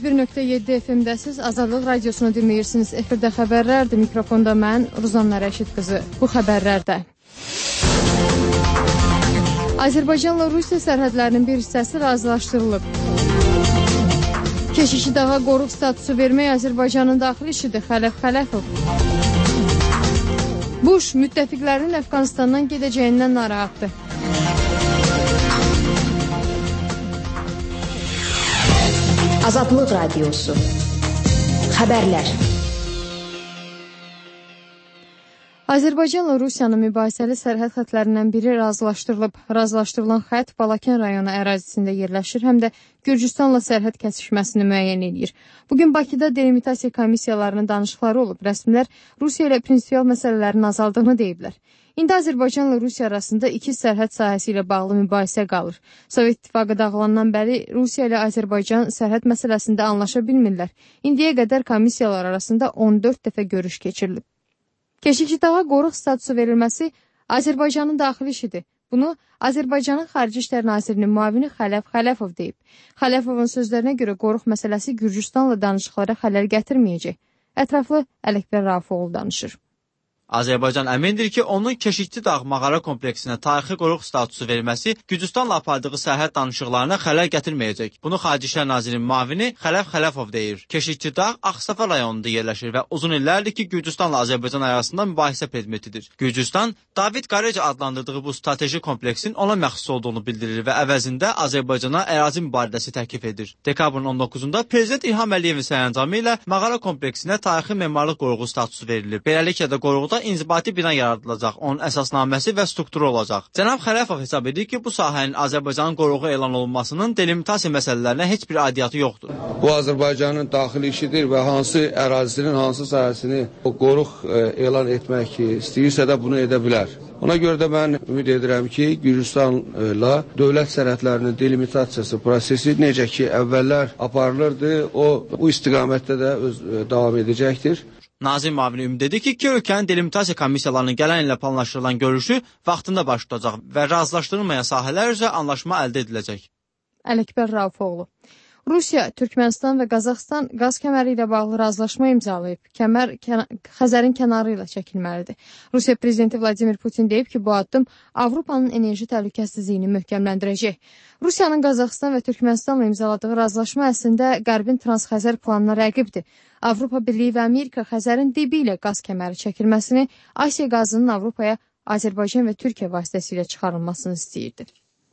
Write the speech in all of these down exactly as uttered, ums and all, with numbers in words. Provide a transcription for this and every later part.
bir nöqtə yeddi F M-dəsiz Azadlıq Radiosunu dinləyirsiniz. Efirdə xəbərlərdir. Mikrofonda mən, Ruzanna Rəşid qızı. Bu xəbərlərdə Azərbaycanla Rusiya sərhədlərinin bir hissəsi razılaşdırılıb. Keşişi dağa qoruq statusu vermək Azərbaycanın daxili işidir. Xələf Xələfov. Bush müttəfiqlərin Əfqanistandan gedəcəyindən narahatdır. Azadlıq Radiosu. Xəbərlər. Azərbaycanla Rusiyanın mübahisəli sərhəd xətlərindən biri razılaşdırılıb. Razılaşdırılan xətt Balakən rayonu ərazisində yerləşir, həm də Gürcüstanla sərhəd kəsişməsini müəyyən edir. Bugün Bakıda delimitasiya komissiyalarının danışıqları olub. Rəsmilər Rusiya ilə prinsipial məsələlərin azaldığını deyiblər. İndi Azərbaycanla Rusiya arasında iki sərhəd sahəsi ilə bağlı mübahisə qalır. Sovet İttifaqı dağılandan bəri Rusiya ilə Azərbaycan sərhəd məsələsində anlaşa bilmirlər. İndiyə qədər komissiyalar arasında on dörd dəfə görüş keçirilib. Keşikçi dağa qoruq statusu verilməsi Azərbaycanın daxili işidir. Bunu Azərbaycanın Xarici İşlər Nazirinin müavini Xələf Xələfov deyib. Xələfovun sözlərinə görə qoruq məsələsi Gürcüstanla danışıqlara xələl gətirməyəcək. Ətraflı Ələkbər Rafiqoğlu danışır. Azərbaycan əmindir ki, onun Keşikçi dağ mağara kompleksinə tarixi qoruq statusu verilməsi Gürcüstanla apardığı sərhəd danışıqlarına xələl gətirməyəcək. Bunu Xarici İşlər Nazirinin müavini Xələf Xələfov deyir. Keşikçi dağ Ağstafa rayonunda yerləşir və uzun illərdir ki, Gürcüstanla Azərbaycan arasında mübahisə predmetidir. Gürcüstan, David Qareca adlandırdığı bu strateji kompleksin ona məxsus olduğunu bildirir və əvəzində Azərbaycana ərazi mübadiləsi təklif edir. Dekabrın on doqquzunda Prezident İlham Əliyevin sərəncamı ilə mağara kompleksinə tarixi memarlıq qoruğu statusu verilir. Beləliklə də qoruqda inzibati bina yaradılacaq, onun əsasnaməsi və strukturu olacaq. Cənab Xələfov hesab edir ki, bu sahənin Azərbaycanın qoruğu elan olunmasının delimitasiya məsələlərinə heç bir aidiyyatı yoxdur. Bu Azərbaycanın daxili işidir və hansı ərazisinin hansı sahəsini o qoruq elan etmək istəyirsə də bunu edə bilər. Ona görə də mən ümid edirəm ki, Gürcüstanla dövlət sərhədlərinin delimitasiyası prosesi necə ki, əvvəllər aparılırdı, o bu istiqamətdə də öz, davam edəcəkdir. Nazir müavini ümid edir ki, iki ölkənin delimitasiya komissiyalarının gələn ilə planlaşdırılan görüşü vaxtında baş tutacaq və razılaşdırılmayan sahələr üzrə anlaşma əldə ediləcək. Ələkbər Rafiqoğlu. Rusiya, Türkmənistan və Qazaxıstan qaz kəməri ilə bağlı razılaşma imzalayıb. Kəmər kəna Xəzərin kənarı ilə çəkilməlidir. Rusiya prezidenti Vladimir Putin deyib ki, bu addım Avropanın enerji təhlükəsizliyini möhkəmləndirəcək. Rusiyanın Qazaxıstan və Türkmənistanla imzaladığı razılaşma əslində Qərbin Transxəzər planına rəqibdir. Avropa Birliyi və Amerika Xəzərin dibi ilə qaz kəməri çəkilməsini, Asiya qazının Avropaya Azərbaycan və Türkiyə vasitəsilə çıxarılmasını istəyirdi.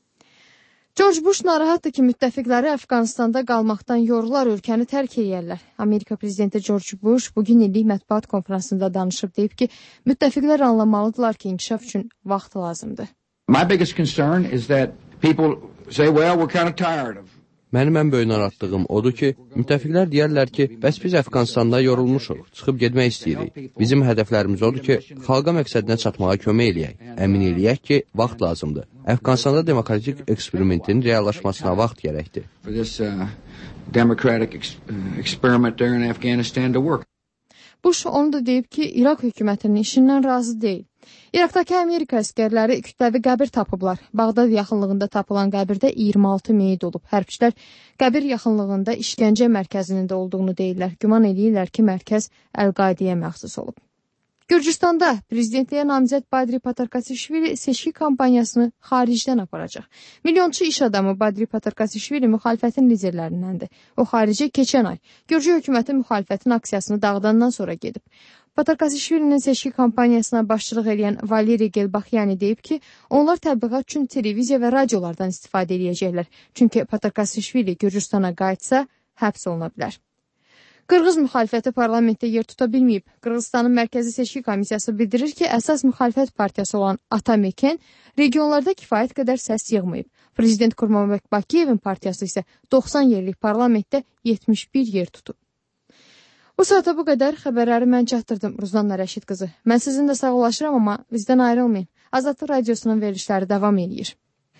George Bush narahatdır ki, müttəfiqləri Əfqanistanda qalmaqdan yorular, ölkəni tərk edərlər. Amerika prezidenti George Bush bugün illik mətbuat konferansında danışıb, deyib ki, müttəfiqlər anlamalıdırlar ki, inkişaf üçün vaxt lazımdır. My biggest concern is that people say, well, we're kind of tired of Mənim ən böyük narahatlığım odur ki, müttəfiqlər deyərlər ki, bəs biz Əfqanistanda yorulmuşuq, çıxıb getmək istəyirik. Bizim hədəflərimiz odur ki, xalqa məqsədinə çatmağa kömək eləyək. Əmin eləyək ki, vaxt lazımdır. Əfqanistanda demokratik eksperimentin reallaşmasına vaxt gərəkdir. for this uh, democratic ex experiment there in Afghanistan to work. Bush onu da deyib ki, İraq hökumətinin işindən razı deyil. İraqdakı Amerika əskərləri kütləvi qəbir tapıblar. Bağdad yaxınlığında tapılan qəbirdə iyirmi altı meyit olub. Hərbçilər qəbir yaxınlığında işgəncə mərkəzinin də olduğunu deyirlər. Güman edirlər ki, mərkəz Əl-Qaidiyə məxsus olub. Gürcüstanda prezidentliyə namizəd Badri Patarkasishvili seçki kampaniyasını xaricdən aparacaq. Milyonçu iş adamı Badri Patarkasishvili müxalifətin liderlərindəndir. O xaricə keçən ay Gürcü hökuməti müxalifətin aksiyasını dağıdandan sonra gedib. Patarkasishvilinin seçki kampaniyasına başçılıq edən Valeri Gelbaxyani deyib ki, onlar təbliğat üçün televiziya və radiolardan istifadə edəcəklər. Çünki Patarkasishvili Gürcüstana qayıtsa, həbs oluna bilər. Qırğız müxalifəti parlamentdə yer tuta bilməyib. Qırğızstanın Mərkəzi Seçki Komissiyası bildirir ki, əsas müxalifət partiyası olan Atameken regionlarda kifayət qədər səs yığmayıb. Prezident Kurmanbek Bakıyevin partiyası isə doxsan yerlik parlamentdə yetmiş bir yer tutub. Bu saata bu qədər xəbərləri mən çatdırdım. Ruzanna Rəşid qızı. Mən sizinlə sağollaşıram, amma bizdən ayrılmayın. Azadlıq Radiosunun verilişləri davam edir.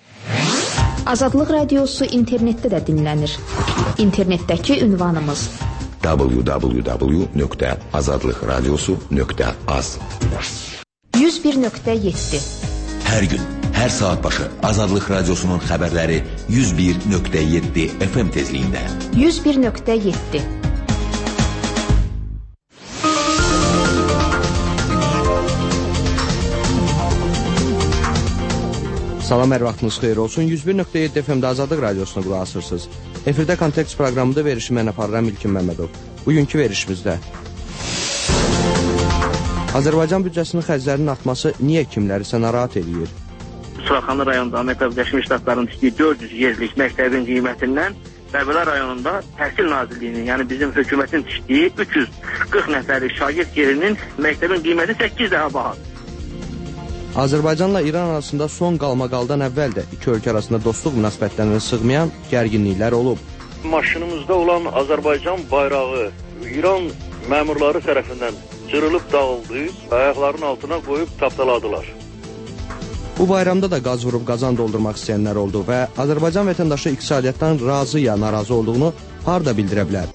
Azadlıq Radiosu internetdə də dinlənir. İnternetdəki ünvanımız w w w nöqtə azadlıq radiosu nöqtə az yüz bir nöqtə yeddi Hər gün Hər saat başı Azadlıq Radiosunun xəbərləri yüz bir nöqtə yeddi F M tezliyində. yüz bir nöqtə yeddi. Salam, hər vaxtınız xeyir olsun. yüz bir nöqtə yeddi F M-də Azadlıq Radiosuna qulaq asırsınız. Efirdə Kontekst proqramında verişi mən aparıram İlkin Məmmədov. Bugünkü verişimizdə Azərbaycan büdcəsinin xərclərinin artması niyə kimlərisə narahat edir? Suraxanlı rayonunda Amerika Birləşmiş Ştatlarının tikdiyi dörd yüz yerlik məktəbin qiymətindən Qəbələ rayonunda Təhsil Nazirliyinin, yəni bizim hökumətin tikdiyi üç yüz qırx nəfərlik şagird yerinin məktəbin qiyməti səkkiz dəfə bahadır. Azərbaycanla İran arasında son qalmaqaldan əvvəl də iki ölkə arasında dostluq münasibətlərinə sığmayan gərginliklər olub. Maşınımızda olan Azərbaycan bayrağı İran məmurları tərəfindən cırılıb dağıldı, ayaqlarının altına qoyub tapdaladılar. Bu bayramda da qaz vurub qazan doldurmaq istəyənlər oldu və Azərbaycan vətəndaşı iqtisadiyyatdan razı ya narazı olduğunu harda bildirə bilər?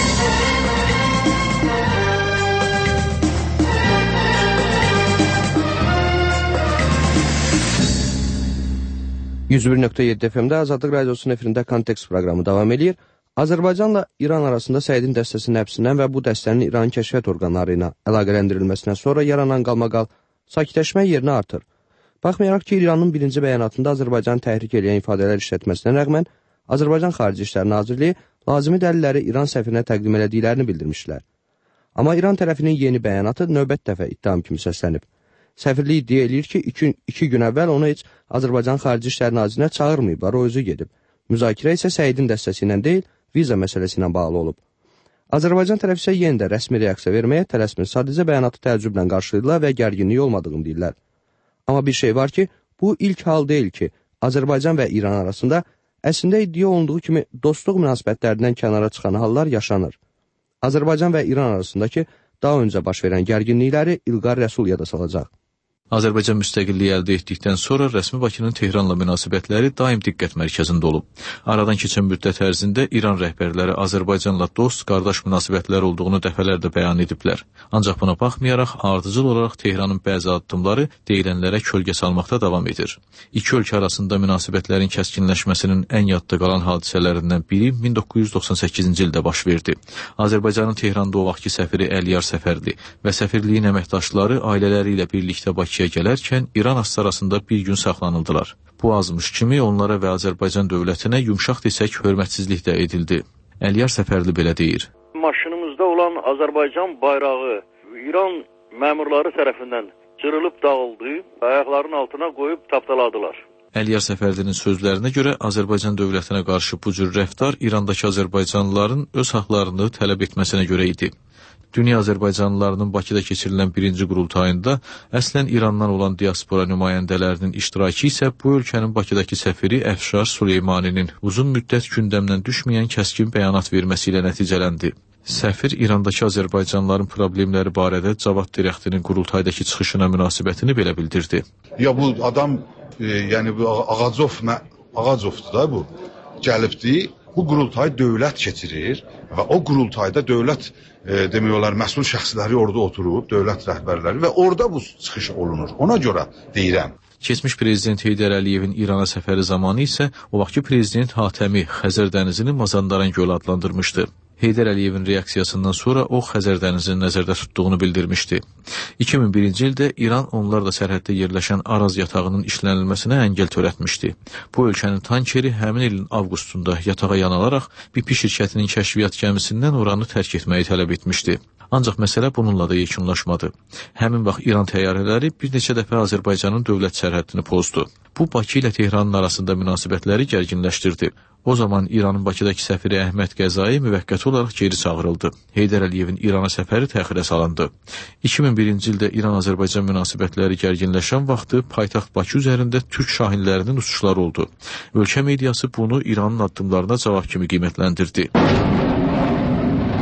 yüz bir nöqtə yeddi F M-də Azadlıq Radiosunun efirində Kontekst proqramı davam edir. Azərbaycanla İran arasında Səidin dəstəsinin həbsindən və bu dəstənin İranın kəşfiyyat orqanları ilə əlaqələndirilməsindən sonra yaranan qalmaqal sakitləşmə yerinə artır. Baxmayaraq ki, İranın birinci bəyanatında Azərbaycanı təhrik edən ifadələr işlətməsinə rəğmən Azərbaycan Xarici İşlər Nazirliyi lazımi dəlilləri İran səfirinə təqdim elədiklərini bildirmişdilər. Amma İran tərəfinin yeni bəyanatı növbət dəfə ittiham kimi səslənib. Səfirlik iddia edir ki, iki, iki gün əvvəl onu heç Azərbaycan Xarici İşlər Nazirinə çağırmayıblar, o özü gedib. Müzakirə isə Səidin dəstəsi ilə deyil, viza məsələsi ilə bağlı olub. Azərbaycan tərəf isə yenə də rəsmi reaksiya verməyə tələsmir, sadəcə bəyanatı təəccüblə qarşılayırlar və gərginlik olmadığını deyirlər. Amma bir şey var ki, bu ilk hal deyil ki, Azərbaycan və İran arasında əslində iddia olunduğu kimi dostluq münasibətlərindən kənara çıxan hallar yaşanır. Azərbaycan və İran arasındakı daha öncə baş verən gərginlikləri İlqar Rəsul yada salacaq. Azərbaycan müstəqilliyi əldə etdikdən sonra rəsmi Bakının Tehranla münasibətləri daim diqqət mərkəzində olub. Aradan keçən müddət ərzində İran rəhbərləri Azərbaycanla dost, qardaş münasibətlər olduğunu dəfələrlə bəyan ediblər. Ancaq buna baxmayaraq, ardıcıl olaraq Tehranın bəzi addımları deyilənlərə kölgə salmaqda davam edir. İki ölkə arasında münasibətlərin kəskinləşməsinin ən yadda qalan hadisələrindən biri min doqquz yüz doxsan səkkizinci ildə baş verdi. Azərbaycanın Tehranda o vaxtki səfiri Əliyar Səfərli və səfirliyin əməkdaşları ailələri ilə birlikdə Bakıya gələrkən İran astarasında bir gün saxlanıldılar. Bu azmış kimi onlara və Azərbaycan dövlətinə yumşaq desək hörmətsizlik də edildi. Əliyar Səfərli belə deyir. Maşınımızda olan Azərbaycan bayrağı İran məmurları tərəfindən cırılıb dağıldı, ayaqlarının altına qoyub tapdaladılar. Əliyar Səfərlinin sözlərinə görə Azərbaycan dövlətinə qarşı bu cür rəftar İrandakı Azərbaycanlıların öz haqlarını tələb etməsinə görə idi. Dünya Azərbaycanlılarının Bakıda keçirilən birinci qurultayında əslən İrandan olan diaspora nümayəndələrinin iştirakı isə bu ölkənin Bakıdakı səfiri Əfşar Süleymaninin uzun müddət gündəmdən düşməyən kəskin bəyanat verməsi ilə nəticələndi. Səfir İrandakı Azərbaycanlıların problemləri barədə Cavad Dirəxtinin qurultaydakı çıxışına münasibətini belə bildirdi. Ya bu adam, e, yəni bu Ağacov, Ağacovdur da bu, gəlibdi. Bu qurultay dövlət keçirir və o qurultayda dövlət e, demək olar məsul şəxsləri orada oturub, dövlət rəhbərləri və orada bu çıxış olunur. Ona görə deyirəm. Keçmiş prezident Heydər Əliyevin İrana səfəri zamanı isə o vaxtki prezident Hatəmi Xəzər dənizini Mazandaran gölü adlandırmışdı. Heydər Əliyevin reaksiyasından sonra o Xəzər dənizini nəzərdə tutduğunu bildirmişdi. iki min birinci ildə İran onlarla sərhəddə yerləşən Araz yatağının işlənilməsinə əngəl törətmişdi. Bu ölkənin tankeri həmin ilin avqustunda yatağa yanalaraq B P şirkətinin kəşfiyyat gəmisindən oranı tərk etməyi tələb etmişdi. Ancaq məsələ bununla da yekunlaşmadı. Həmin vaxt İran təyyarələri bir neçə dəfə Azərbaycanın dövlət sərhəddini pozdu. Bu, Bakı ilə Tehranın arasında münasibətləri gərginləşdirdi. O zaman İranın Bakıdakı səfiri Əhməd Qəzai müvəqqəti olaraq geri çağırıldı. Heydər Əliyevin İrana səfəri təxirə salındı. iki min birinci ildə İran-Azərbaycan münasibətləri gərginləşən vaxtı paytaxt Bakı üzərində türk şahinlərinin uçuşları oldu. Ölkə mediası bunu İranın addımlarına cavab kimi qiymətləndirdi.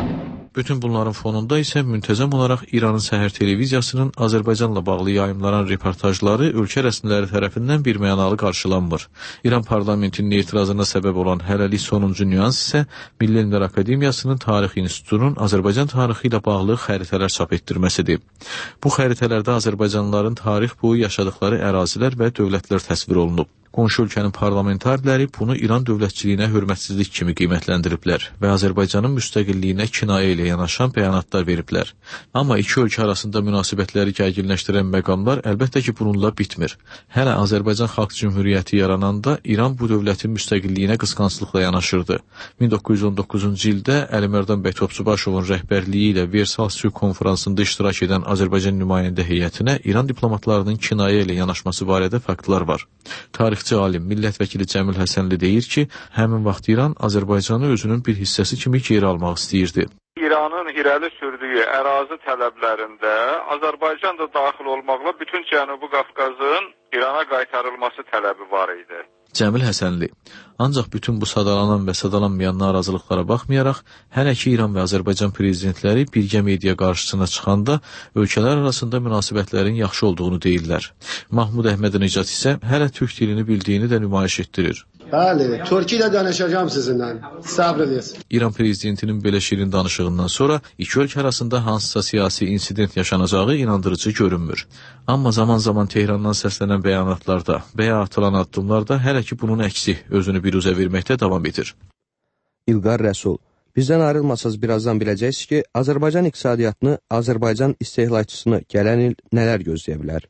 Bütün bunların fonunda isə müntəzəm olaraq İranın səhər televiziyasının Azərbaycanla bağlı yayımlanan reportajları ölkə rəsmiləri tərəfindən birmənalı qarşılanmır. İran parlamentinin etirazına səbəb olan hələlik sonuncu nüans isə Milli Elmlər Akademiyasının Tarix İnstitutunun Azərbaycan tarixi ilə bağlı xəritələr çap etdirməsidir. Bu xəritələrdə Azərbaycanlıların tarix boyu yaşadıkları ərazilər və dövlətlər təsvir olunub. Qonşu ölkənin parlamentarləri bunu İran dövlətçiliyinə hörmətsizlik kimi qiymətləndiriblər və Azərbaycanın müstəqilliyinə kinayə ilə yanaşan bəyanatlar veriblər. Amma iki ölkə arasında münasibətləri gərginləşdirən məqamlar əlbəttə ki, bununla bitmir. Hələ Azərbaycan Xalq Cümhuriyyəti yarananda İran bu dövlətin müstəqilliyinə qısqanclıqla yanaşırdı. min doqquz yüz on doqquzuncu ildə Əlimərdan bəy Topçubaşovun rəhbərliyi ilə Versal sülh konfransında iştirak edən Azərbaycan nümayəndə heyətinə İran diplomatlarının kinayə ilə yanaşması barədə faktlar var. Tarixçi alim, millət vəkili Cəmil Həsənli deyir ki, həmin vaxt İran Azərbaycanı özünün bir hissəsi kimi geri almaq istəyirdi. İranın irəli sürdüyü ərazi tələblərində Azərbaycan da daxil olmaqla bütün Cənubi Qafqazın İrana qaytarılması tələbi var idi. Cəmil Həsənli. Ancaq bütün bu sadalanan və sadalanmayan narazılıqlara baxmayaraq, hələ ki İran və Azərbaycan prezidentləri birgə media qarşısına çıxanda ölkələr arasında münasibətlərin yaxşı olduğunu deyirlər. Mahmud Əhmədinecad isə hələ türk dilini bildiyini də nümayiş etdirir. Bəli, Türkçə ilə danışacağam sizinlə. Səbr edin. İran prezidentinin belə şirin danışığından sonra iki ölkə arasında hansısa siyasi insident yaşanacağı inandırıcı görünmür. Amma zaman-zaman Tehrandan səslənən bəyanatlarda və ya atılan addımlarda hələ ki bunun əksi özünü biruzə verməkdə davam edir. İlqar Rəsul, bizdən ayrılmasaz birazdan biləcəksiniz ki, Azərbaycan iqtisadiyyatını, Azərbaycan istehlakçısını gələn il nələr gözləyə bilər?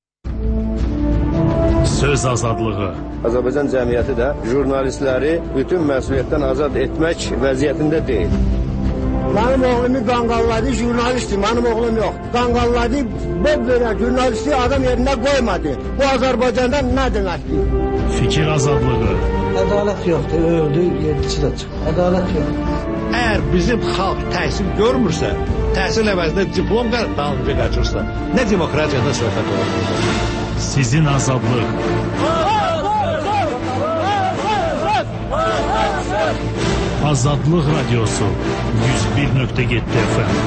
Söz azadlığı. Azərbaycan cəmiyyəti də jurnalistləri bütün məsuliyyətdən azad etmək vəziyyətində deyil. Mənim oğlumu qanqalladı, jurnalistdir, mənim oğlum yox. Qanqalladı, bob verən jurnalisti adam yerində qoymadı. Bu Azərbaycanda nə deməkdir? Fikir azadlığı. Ədalət yoxdur, öldü, yedisi də çıxır. Ədalət yoxdur. Əgər bizim xalq təhsil görmürsə, təhsil əvəzində diplom dalınca qaçırsa, nə demokratiyadan söhbət olur? Sizin azadlıq. Azadlıq Radyosu yüz bir nöqtə yeddi F M.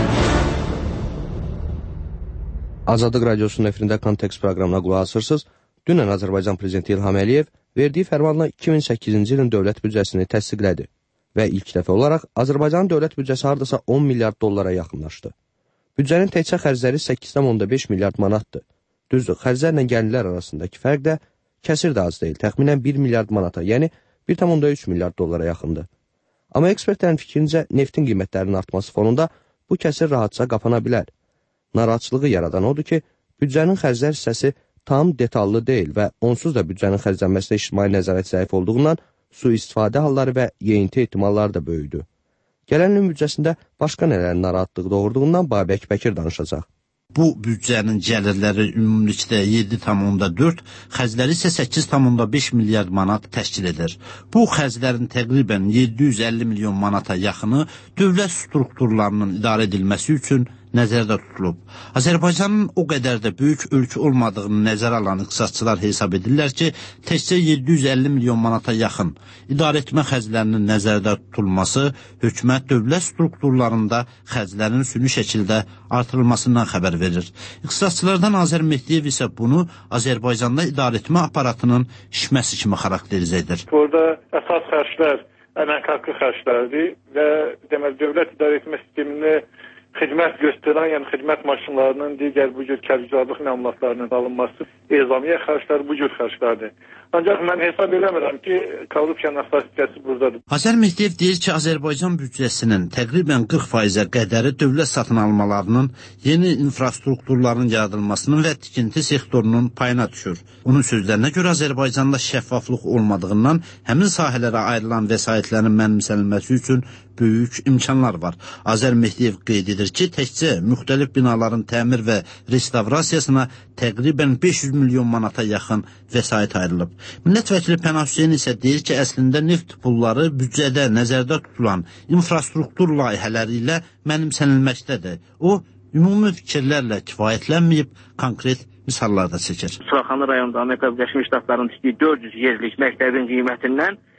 Azadlıq Radyosunun efirində Kontekst proqramına qulaq asırsınız. Dünən Azərbaycan Prezidenti İlham Əliyev verdiyi fərmanla iki min səkkizinci ilin dövlət büdcəsini təsdiqlədi və ilk dəfə olaraq Azərbaycanın dövlət büdcəsi hardasa on milyard dollara yaxınlaşdı. Büdcənin təkcə xərcləri səkkiz tam onda beş milyard manatdır. Düzdür, xərclərlə gəlirlər arasındakı fərq də kəsir də az deyil, təxminən bir milyard manata, yəni bir tam onda üç milyard dollara yaxındır. Amma ekspertlərin fikrincə neftin qiymətlərinin artması fonunda bu kəsir rahatca qapana bilər. Narahatçılığı yaradan odur ki, büdcənin xərclər hissəsi tam detallı deyil və onsuz da büdcənin xərclənməsində ictimai nəzarət zəif olduğundan sui-istifadə halları və yeyinti ehtimalları da böyüdü. Gələn ilin büdcəsində başqa nələrin narahatlıq doğurduğundan Babək Bəkir danışacaq. Bu büdcənin gəlirləri ümumilikdə yeddi tam onda dörd, xərcləri isə səkkiz tam onda beş milyard manat təşkil edir. Bu xərclərin təqribən yeddi yüz əlli milyon manata yaxını dövlət strukturlarının idarə edilməsi üçün nəzərdə tutulub. Azərbaycanın o qədər də böyük ölkə olmadığını nəzərə alan iqtisadçılar hesab edirlər ki, təkcə yeddi yüz əlli milyon manata yaxın idarəetmə xərclərinin nəzərdə tutulması hökumət dövlət strukturlarında xərclərin süni şəkildə artırılmasından xəbər verir. İqtisadçılardan Azər Mehdiyev isə bunu Azərbaycanda idarəetmə aparatının işməsi kimi xarakterizə edir. Orada əsas xərclər əmək haqqı xərclərdir və deməli dövlət idarəetmə sistemini xidmət göstərən, yəni xidmət maşınlarının digər bu cür kərküzarlıq məmulatlarının alınması, ezamiyə xərcləri bu cür xərclərdir. Ancaq mən hesab eləmirəm ki, korrupsiyanın statistikası buradadır. Azər Mehdiyev deyir ki, Azərbaycan büdcəsinin təqribən qırx faizə qədəri dövlət satın almalarının, yeni infrastrukturların yaradılmasının və tikinti sektorunun payına düşür. Onun sözlərinə görə Azərbaycanda şəffaflıq olmadığından həmin sahələrə ayrılan vəsaitlərin mənimsənilməsi üçün böyük imkanlar var. Azər Mehdiyev qeyd edir ki, təkcə müxtəlif binaların təmir və restavrasiyasına təqribən beş yüz milyon manata yaxın vəsait ayrılıb. Millət vəkili Pənah Hüseyn isə deyir ki, əslində neft pulları büdcədə nəzərdə tutulan infrastruktur layihələri ilə mənimsənilməkdədir. O, ümumi fikirlərlə kifayətlənməyib, konkret misallar da çəkir. Suraxanı rayonunda Amerika Birləşmiş Ştatlarının tikdiyi dörd yüz yerlik məktəbin qiymətindən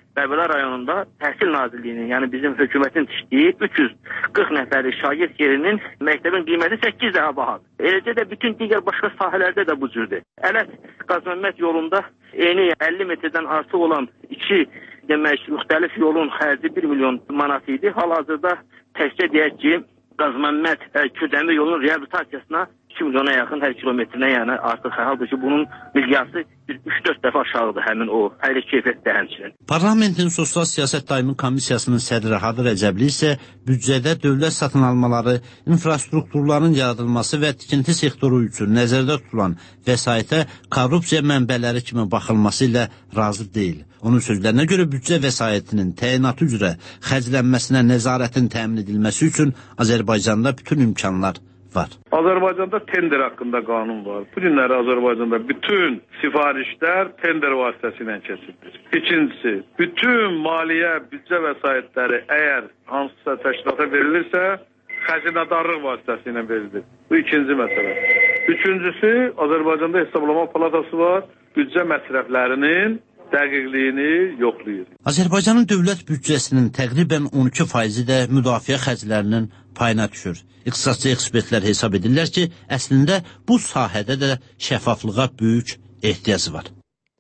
Bərbələ rayonunda Təhsil Nazirliyinin, yəni bizim hökumətin tikdiyi üç yüz qırx nəfərlik şagird yerinin məktəbin qiyməti səkkiz dəfə bahadır. Eləcə də bütün digər başqa sahələrdə də bu cürdür. Ələt Qazməmməd yolunda eni əlli metrdən artıq olan iki demək müxtəlif yolun xərci bir milyon manat idi. Hal-hazırda təkcə deyək ki, Qazməmməd Kürdəmir yolunun reabilitasiyasına iki milyona yaxın hər kilometrinə, yəni artıq halbuki bunun miqyası üç dörd dəfə aşağıdır həmin o hələ keyfiyyətdə həmçinin. Parlamentin Sosial Siyasət Daimi Komissiyasının sədri Hadır Rəcəbli isə büdcədə dövlət satın almaları, infrastrukturların yaradılması və tikinti sektoru üçün nəzərdə tutulan vəsaitə korrupsiya mənbələri kimi baxılması ilə razı deyil. Onun sözlərinə görə büdcə vəsaitinin təyinatı üzrə xərclənməsinə nəzarətin təmin edilməsi üçün Azərbaycanda bütün imkanlar var. Azərbaycanda tender haqqında qanun var. Bu günləri Azərbaycanda bütün sifarişlər tender vasitəsilə keçirilir. İkincisi, bütün maliyyə, büdcə vəsaitləri əgər hansısa təşkilata verilirsə, xəzinədarlıq vasitəsilə verilir. Bu ikinci məsələ. Üçüncüsü, Azərbaycanda hesablama palatası var. Büdcə məsrəflərinin dəqiqliyini yoxlayır. Azərbaycanın dövlət büdcəsinin təqribən on iki faizi də müdafiə xərclərinin payına düşür. İqtisadçı ekspertlər hesab edirlər ki, əslində bu sahədə də şəffaflığa böyük ehtiyac var.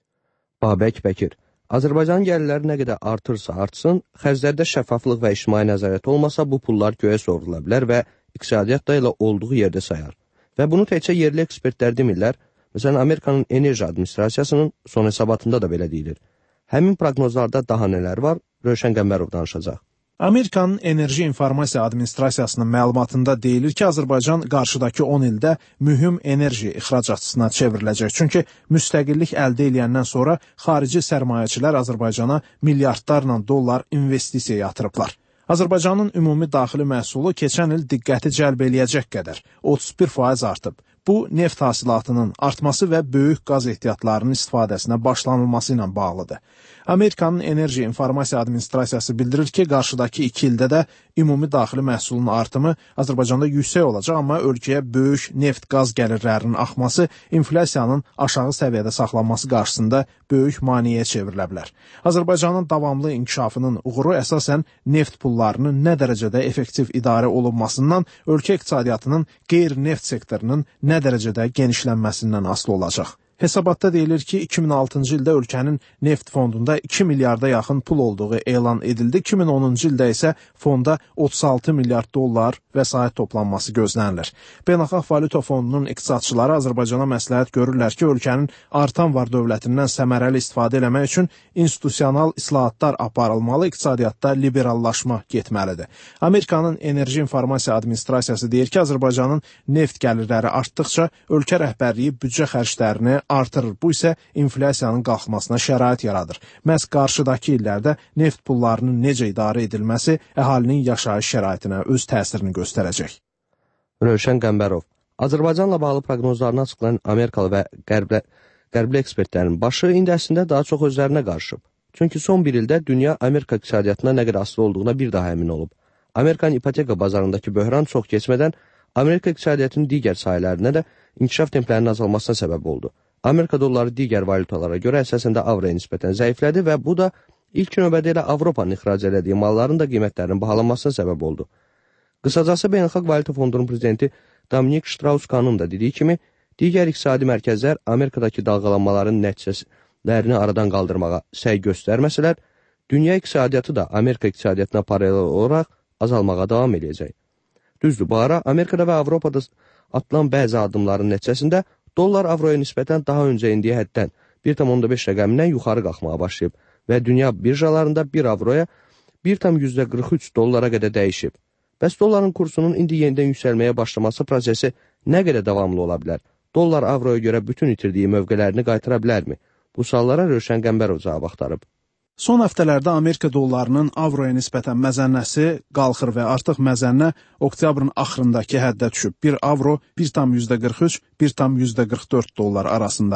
Babək Bəkir, Azərbaycanın gəlirləri nə qədər artırsa artsın, xərclərdə şəffaflıq və ictimai nəzarət olmasa bu pullar göyə sovrula bilər və iqtisadiyyat da elə olduğu yerdə sayar. Və bunu təkcə yerli ekspertlər demirlər. Məsələn, Amerikanın Enerji Administrasiyasının son hesabatında da belə deyilir. Həmin proqnozlarda daha nələr var? Rövşən Qəmbərov danışacaq. Amerikanın Enerji İnformasiya Administrasiyasının məlumatında deyilir ki, Azərbaycan qarşıdakı on ildə mühüm enerji ixracatçısına çevriləcək. Çünki müstəqillik əldə edəndən sonra xarici sərmayəçilər Azərbaycana milyardlarla dollar investisiya yatırıblar. Azərbaycanın ümumi daxili məhsulu keçən il diqqəti cəlb eləyəcək qədər otuz bir faiz artıb. Bu, neft hasilatının artması və böyük qaz ehtiyatlarının istifadəsinə başlanılması ilə bağlıdır. Amerikanın Enerji İnformasiya Administrasiyası bildirir ki, qarşıdakı iki ildə də ümumi daxili məhsulun artımı Azərbaycanda yüksək olacaq, amma ölkəyə böyük neft-qaz gəlirlərinin axması inflyasiyanın aşağı səviyyədə saxlanması qarşısında böyük maneəyə çevrilə bilər. Azərbaycanın davamlı inkişafının uğuru əsasən neft pullarının nə dərəcədə effektiv idarə olunmasından, ölkə iqtisadiyyatının qeyri-neft sektorunun nə dərəcədə genişlənməsindən asılı olacaq. Hesabatda deyilir ki, iki min altıncı ildə ölkənin neft fondunda iki milyarda yaxın pul olduğu elan edildi. iki min onuncu ildə isə fonda otuz altı milyard dollar vəsait toplanması gözlənilir. Beynəlxalq Valyuta Fondunun iqtisadçıları Azərbaycana məsləhət görürlər ki, ölkənin artan var dövlətindən səmərəli istifadə etmək üçün institusional islahatlar aparılmalı, iqtisadiyyatda liberallaşma getməlidir. Amerikanın Enerji İnformasiya Administrasiyası deyir ki, Azərbaycanın neft gəlirləri artdıqca ölkə rəhbərliyi büdcə xərclərini artırır. Bu isə inflyasiyanın qalxmasına şərait yaradır. Məhz qarşıdakı illərdə neft pullarının necə idarə edilməsi əhalinin yaşayış şəraitinə öz təsirini göstərəcək. Rövşən Qəmbərov, Azərbaycanla bağlı proqnozlarını açıqlayan Amerikalı və qərbli, qərbli ekspertlərin başı indi əslində daha çox özlərinə qarışıb. Çünki son bir ildə dünya Amerika iqtisadiyyatına nə qədər asılı olduğuna bir daha əmin olub. Amerikanın ipoteka bazarındakı böhran çox keçmədən Amerika iqtisadiyyatının digər sahələrində də inkişaf templərinin azalmasına səbəb oldu. Amerika dolları digər valyutalara görə əsasən də avroya nisbətən zəiflədi və bu da ilk növbədə ilə Avropanın ixrac elədiyi malların da qiymətlərinin bahalanmasına səbəb oldu. Qısacası Beynəlxalq Valyuta Fondunun prezidenti Dominik Strauss-Kahnın da dediyi kimi, digər iqtisadi mərkəzlər Amerikadakı dalğalanmaların nəticələrini aradan qaldırmağa səy göstərməsələr, dünya iqtisadiyyatı da Amerika iqtisadiyyatına paralel olaraq azalmağa davam edəcək. Düzdür, bu ara Amerikada və Avropada atılan bəzi addımların nəticəsində dollar avroya nisbətən daha öncə indiyə həddən bir tam onda beş rəqəmindən yuxarı qalxmağa başlayıb və dünya birjalarında bir avroya bir tam yüzdə qırx üç dollara qədər dəyişib. Bəs dolların kursunun indi yenidən yüksəlməyə başlaması prosesi nə qədər davamlı ola bilər? Dollar avroya görə bütün itirdiyi mövqələrini qaytıra bilərmi? Bu suallara Rövşən Qəmbərov cavab axtarıb. Son həftələrdə Amerika dollarının avroya nisbətən məzənnəsi qalxır və artıq məzənnə oktyabrın axırındakı həddə düşüb. bir avro bir tam yüzdə qırx üç, bir tam yüzdə qırx dörd dollar arasındadır.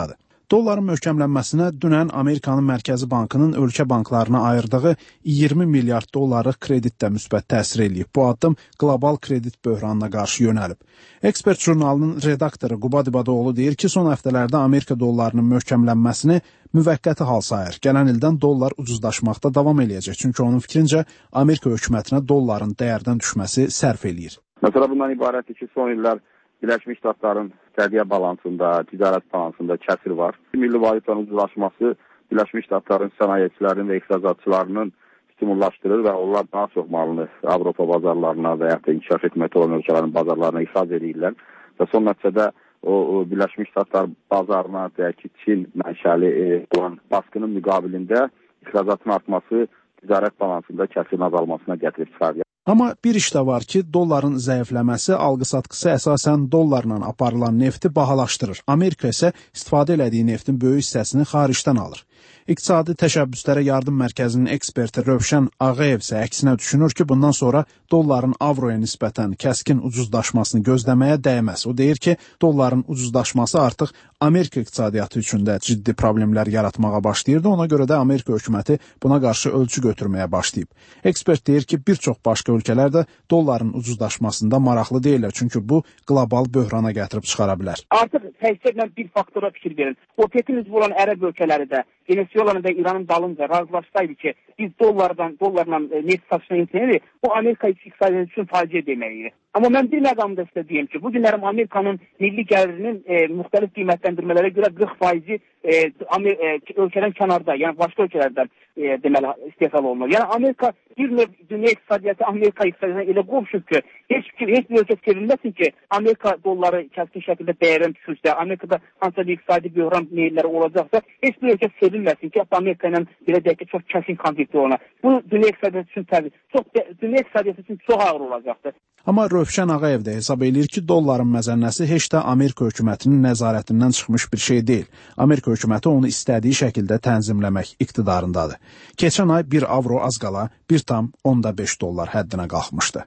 Dolların möhkəmlənməsinə dünən Amerikanın Mərkəzi Bankının ölkə banklarına ayırdığı iyirmi milyard dollarlıq kredit də müsbət təsir eləyib. Bu addım qlobal kredit böhranına qarşı yönəlib. Ekspert jurnalının redaktoru Qubad İbadoğlu deyir ki, son həftələrdə Amerika dollarının möhkəmlənməsini müvəqqəti hal sayır. Gələn ildən dollar ucuzlaşmaqda davam eləyəcək. Çünki onun fikrincə Amerika hökumətinə dolların dəyərdən düşməsi sərf eləyir. Məsələ bundan ibarətdir ki, son illər Birləşmiş Ştatların sədiyyə balansında, ticarət balansında kəsir var. Milli valyutanın ucuzlaşması Birləşmiş Ştatların sənayeçilərinin və ixracatçılarının stimullaşdırır və onlar daha çox malını Avropa bazarlarına və ya da inkişaf etməkdə olan ölkələrin bazarlarına ixrac edirlər. Və son nəticədə o, o Birləşmiş Ştatlar bazarına deyək ki, Çin mənşəli e, olan baskının müqabilində ixracatın artması ticarət balansında kəsirin azalmasına gətirib çıxarır. Amma bir iş də var ki, dolların zəifləməsi, alqı-satqısı əsasən dollarla aparılan nefti bahalaşdırır. Amerika isə istifadə elədiyi neftin böyük hissəsini xaricdən alır. İqtisadi təşəbbüslərə yardım mərkəzinin eksperti Rövşən Ağayev isə əksinə düşünür ki, bundan sonra dolların avroya nisbətən kəskin ucuzlaşmasını gözləməyə dəyməz. O deyir ki, dolların ucuzlaşması artıq Amerika iqtisadiyyatı üçün də ciddi problemlər yaratmağa başlayırdı. Ona görə də Amerika hökuməti buna qarşı ölçü götürməyə başlayıb. Ekspert deyir ki, bir çox başqa ölkələr də dolların ucuzlaşmasında maraqlı deyirlər. Çünki bu qlobal böhrana gətirib çıxara bilər. Artıq təsirlə bir faktora fikir verin. OPEC-in üzvü olan ərəb ölkələri də Venezuelanın və İranın dalınca razılaşsaydı ki, biz dollardan, dollarla e, neft satışına imtinədir, bu Amerika iqtisadiyyatı üçün faciə deməkdir. Amma mən bir məqamda sizə deyim ki, bu günlərim Amerikanın milli gəlirinin e, müxtəlif qiymətləndirmələrə görə qırx faizi e, e, ölkədən kənarda, yəni başqa ölkələrdən e, deməli istehsal olunur. Yəni Amerika bir növ dünya iqtisadiyyatı Amerika iqtisadiyyatına elə qovuşub ki, heç, heç bir ölkə sevinməsin ki, Amerika dolları kəskin şəkildə dəyərən düşürsə, Amerikada hansısa bir iqtisadi böhran meyilləri olacaqsa, heç bir ölkə sevinməsin ki, Amerika ilə belə deyək ki, çox kəsin konflikti olana. Bu dünya iqtisadiyyatı üçün təbii, çox dünya iqtisadiyyatı üçün çox ağır olacaqdır. Amma Rövşən Ağayev də hesab eləyir ki, dolların məzənnəsi heç də Amerika hökumətinin nəzarətindən çıxmış bir şey deyil. Amerika hökuməti onu istədiyi şəkildə tənzimləmək iqtidarındadır. Keçən ay bir avro az qala bir tam onda beş dollar həddinə qalxmışdı.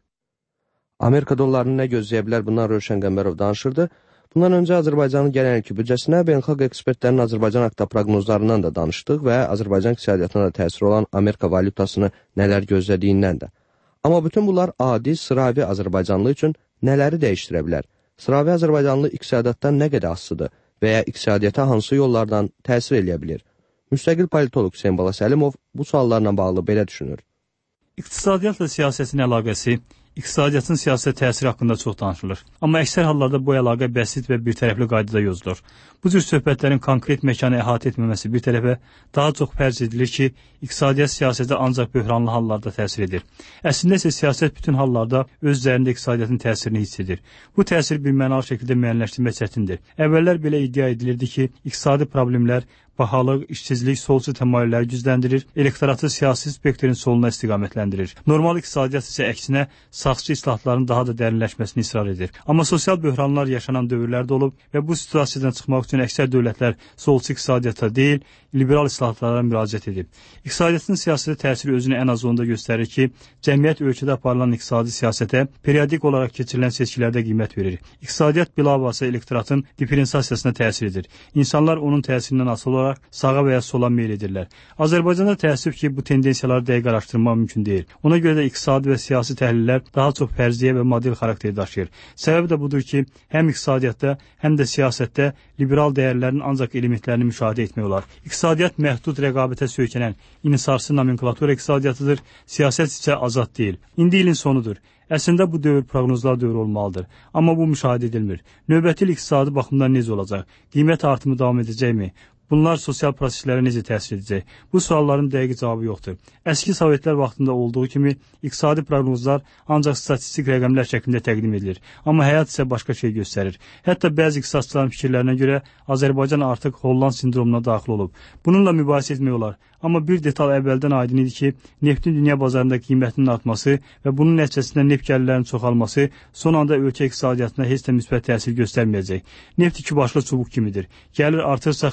Amerika dollarını nə gözləyə bilər, bundan Rövşən Qəmbərov danışırdı. Bundan öncə Azərbaycanın gələn ilki büdcəsinə beynəlxalq ekspertlərin Azərbaycan haqqında proqnozlarından da danışdıq və Azərbaycan iqtisadiyyatına da təsir olan Amerika valyutasını nələr gözlədiyindən də. Amma bütün bunlar adi, sıravi Azərbaycanlı üçün nələri dəyişdirə bilər? Sıravi Azərbaycanlı iqtisadiyyatdan nə qədər asılıdır və ya iqtisadiyyata hansı yollardan təsir eləyə bilir? Müstəqil politoloq Hüseyn Bala Səlimov bu suallarla bağlı belə düşünür. İqtisadiyyatla siyasətin əlaqəsi, iqtisadiyyatın siyasət təsiri haqqında çox danışılır. Amma əksər hallarda bu əlaqə bəsit və birtərəfli qaydada yozulur. Bu cür söhbətlərin konkret məkanı əhatə etməməsi bir tərəfə daha çox fərz edilir ki, iqtisadiyyat siyasətə ancaq böhranlı hallarda təsir edir. Əslində isə siyasət bütün hallarda öz üzərində iqtisadiyyatın təsirini hiss edir. Bu təsiri birmənalı şəkildə müəyyənləşdirmək çətindir. Əvvəllər belə iddia edilirdi ki, iqtisadi problemlər bahalıq, işsizlik, solcu təmayülləri gücləndirir, elektoratı siyasi spektrin soluna istiqamətləndirir. Normal iqtisadiyyat isə əksinə sağçı islahatların daha da dərinləşməsini israr edir. Amma sosial böhranlar yaşanan dövrlərdə olub və bu situasiyadan çıxmaq üçün əksər dövlətlər solcu iqtisadiyyata deyil, liberal islahatlara müraciət edib. İqtisadiyyatın siyasətə təsiri özünü ən az onda göstərir ki, cəmiyyət ölkədə aparılan iqtisadi siyasətə periodik olaraq keçirilən seçkilərdə qiymət verir. İqtisadiyyat bilavasitə elektoratın diferensiyasına təsir edir. İnsanlar onun təsirindən asılı olaraq sağa və ya sola meyl edirlər. Azərbaycanda təəssüf ki, bu tendensiyaları dəqiq araşdırmaq mümkün deyil. Ona görə də iqtisadi və siyasi təhlillər daha çox fərziyyə və model xarakteri daşıyır. Səbəb də budur ki, həm iqtisadiyyatda, həm də siyasətdə liberal dəyərlərin ancaq elementlərini müşahidə etmək olar. İqtisadiyyat məhdud rəqabətə söykənən inhisarsı nomenklatura iqtisadiyyatıdır, siyasət isə azad deyil. İndi ilin sonudur. Əslində bu dövr proqnozlar dövrü olmalıdır. Amma bu müşahidə edilmir. Növbəti il iqtisadi baxımdan necə olacaq? Qiymət artımı davam edəcəkmi? Bunlar sosial proseslərə necə təsir edəcək? Bu sualların dəqiq cavabı yoxdur. Əski Sovetlər vaxtında olduğu kimi iqtisadi proqnozlar ancaq statistik rəqəmlər şəklində təqdim edilir. Amma həyat isə başqa şey göstərir. Hətta bəzi iqtisadçıların fikirlərinə görə Azərbaycan artıq Holland sindromuna daxil olub. Bununla mübahisə etmək olar. Amma bir detal əvvəldən aydın idi ki, neftin dünya bazarında qiymətinin artması və bunun nəticəsində neft gəlirlərinin çoxalması son anda ölkə iqtisadiyyatına heç də müsbət təsir göstərməyəcək. Neft iki başlı çubuq kimidir. Gəlir artırsa xərclər də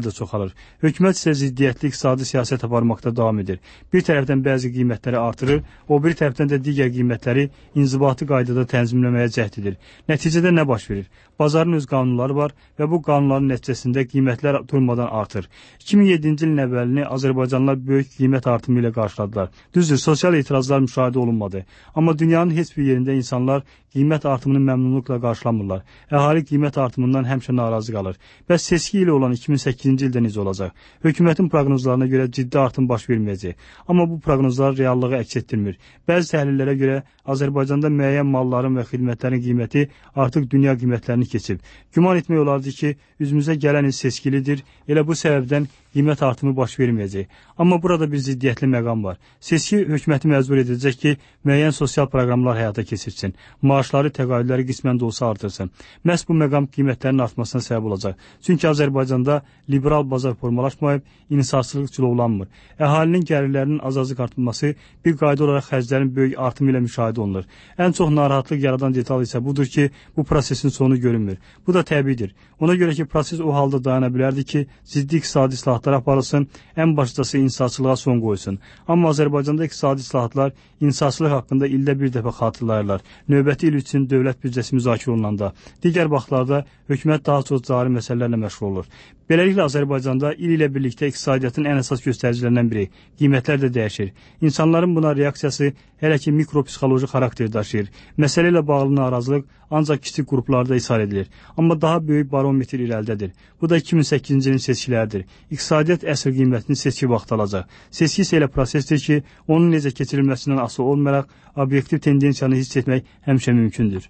da çoxalır. Hökumət isə ziddiyyətli iqtisadi siyasət aparmaqda davam edir. Bir tərəfdən bəzi qiymətləri artırır, o bir tərəfdən də digər qiymətləri inzibati qaydada tənzimləməyə cəhd edir. Nəticədə nə baş verir? Bazarın öz qanunları var və bu qanunların nəticəsində qiymətlər durmadan artır. iki min yeddinci ilin əvvəlini Azərbaycanlılar böyük qiymət artımı ilə qarşıladılar. Düzdür, sosial etirazlar müşahidə olunmadı. Amma dünyanın heç bir yerində insanlar qiymət artımını məmnunluqla qarşılamırlar. Əhali qiymət artımından həmişə narazı qalır. Bəs seçki ili olan iki min səkkizinci ildə necə olacaq? Hökumətin proqnozlarına görə ciddi artım baş verməyəcək. Amma bu proqnozlar reallığı əks etdirmir. Bəzi təhlillərə görə Azərbaycanda müəyyən malların və xidmətlərin qiyməti artıq dünya qiymətlərini keçib. Güman etmək olardı ki, üzümüzə gələn il seçkilidir, elə bu səbəbdən qiymət artımı baş verməyəcək. Amma burada bir ziddiyyətli məqam var. Seçki hökuməti məcbur edəcək ki, müəyyən sosial proqramlar həyata keçirsin. Maaşları, təqaüdləri qismən də olsa artırsın. Məhz bu məqam qiymətlərin artmasına səbəb olacaq. Çünki Azərbaycanda liberal bazar formalaşmayıb, insafsızlıq cilovlanmır. Əhalinin gəlirlərinin az-azı artırılması bir qayda olaraq xərclərin böyük artımı ilə müşahidə olunur. Ən çox narahatlıq yaradan detal isə budur ki, bu prosesin sonu görünmür. Bu da təbiidir. Ona görə ki, proses o halda dayana bilərdi ki, ciddi iqtisadi islahatlar aparılsın, ən başlıcası insafsızlığa son qoysun. Amma Azərbaycanda iqtisadi islahatlar insafsızlıq haqqında ildə bir dəfə xatırlayırlar. Növbəti il üçün dövlət büdcəsi müzakirə olunanda, digər vaxtlarda hökumət daha çox cari məsələlərlə məşğul olur. Beləliklə Azərbaycanda il ilə birlikdə iqtisadiyyatın ən əsas göstəricilərindən biri, qiymətlər də dəyişir. İnsanların buna reaksiyası hələ ki mikropsixoloji xarakter daşıyır. Məsələ ilə bağlı narazılıq ancaq kiçik qruplarda ishar edilir. Amma daha böyük barometr irəlidədir. Bu da iki min səkkizinci ilin seçkiləridir. İqtisadiyyat əsl qiymətini seçki vaxtı alacaq. Seçki isə elə prosesdir ki, onun necə keçirilməsindən asılı olmayaraq obyektiv tendensiyanı hiss etmək həmişə mümkündür.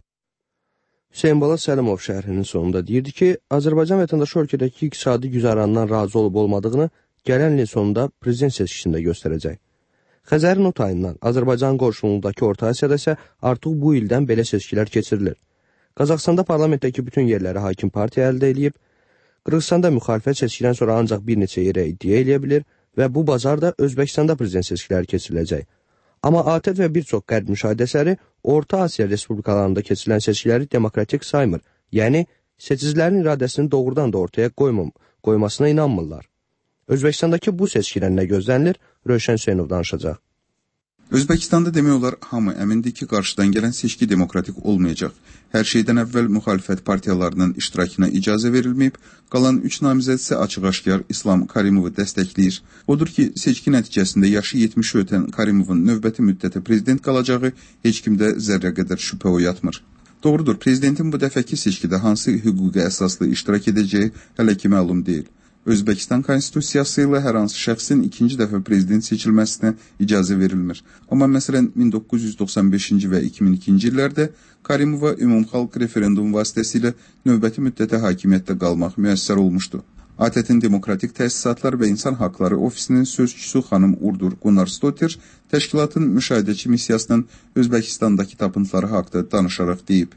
Hüseyin Bala Səlimov şərhinin sonunda deyirdi ki, Azərbaycan vətəndaşı ölkədəki iqtisadi güzərandan razı olub olmadığını gələn ilin sonunda prezident seçkisində göstərəcək. Xəzərin o tayından Azərbaycan qonşuluğundakı Orta Asiyada isə artıq bu ildən belə seçkilər keçirilir. Qazaxstanda parlamentdəki bütün yerləri hakim partiya əldə edib, Qırğızstanda müxalifət seçkidən sonra ancaq bir neçə yerə iddia edə bilir və bu bazarda Özbəkistanda prezident seçkiləri keçiriləcək. Amma A T E T və bir çox qərb müşahidəsələri Orta Asiya respublikalarında keçirilən seçkiləri demokratik saymır, yəni seçicilərin iradəsini doğrudan da ortaya qoymam, qoymasına inanmırlar. Özbəkistandakı bu seçkidən nə gözlənilir? Rövşən Hüseynov danışacaq. Özbəkistanda demək olar hamı əmindir ki, qarşıdan gələn seçki demokratik olmayacaq. Hər şeydən əvvəl müxalifət partiyalarının iştirakına icazə verilməyib, qalan üç namizəd isə açıq-aşkar İslam Karimovu dəstəkləyir. Odur ki, seçki nəticəsində yaşı yetmişi ötən Karimovun növbəti müddətə prezident qalacağı heç kimdə zərrə qədər şübhə oyatmır. Doğrudur, prezidentin bu dəfəki seçkidə hansı hüquqi əsaslı iştirak edəcəyi hələ ki məlum deyil. Özbəkistan konstitusiyası ilə hər hansı şəxsin ikinci dəfə prezident seçilməsinə icazə verilmir. Amma məsələn min doqquz yüz doxsan beşinci və iki min ikinci illərdə Karimova ümumxalq referendum vasitəsilə növbəti müddətə hakimiyyətdə qalmaq müəssər olmuşdu. A T E T-in Demokratik Təsisatlar və İnsan Haqları Ofisinin sözçüsü xanım Urdur Gunnarsdottir təşkilatın müşahidəçi missiyasının Özbəkistandakı tapıntıları haqqında danışaraq deyib.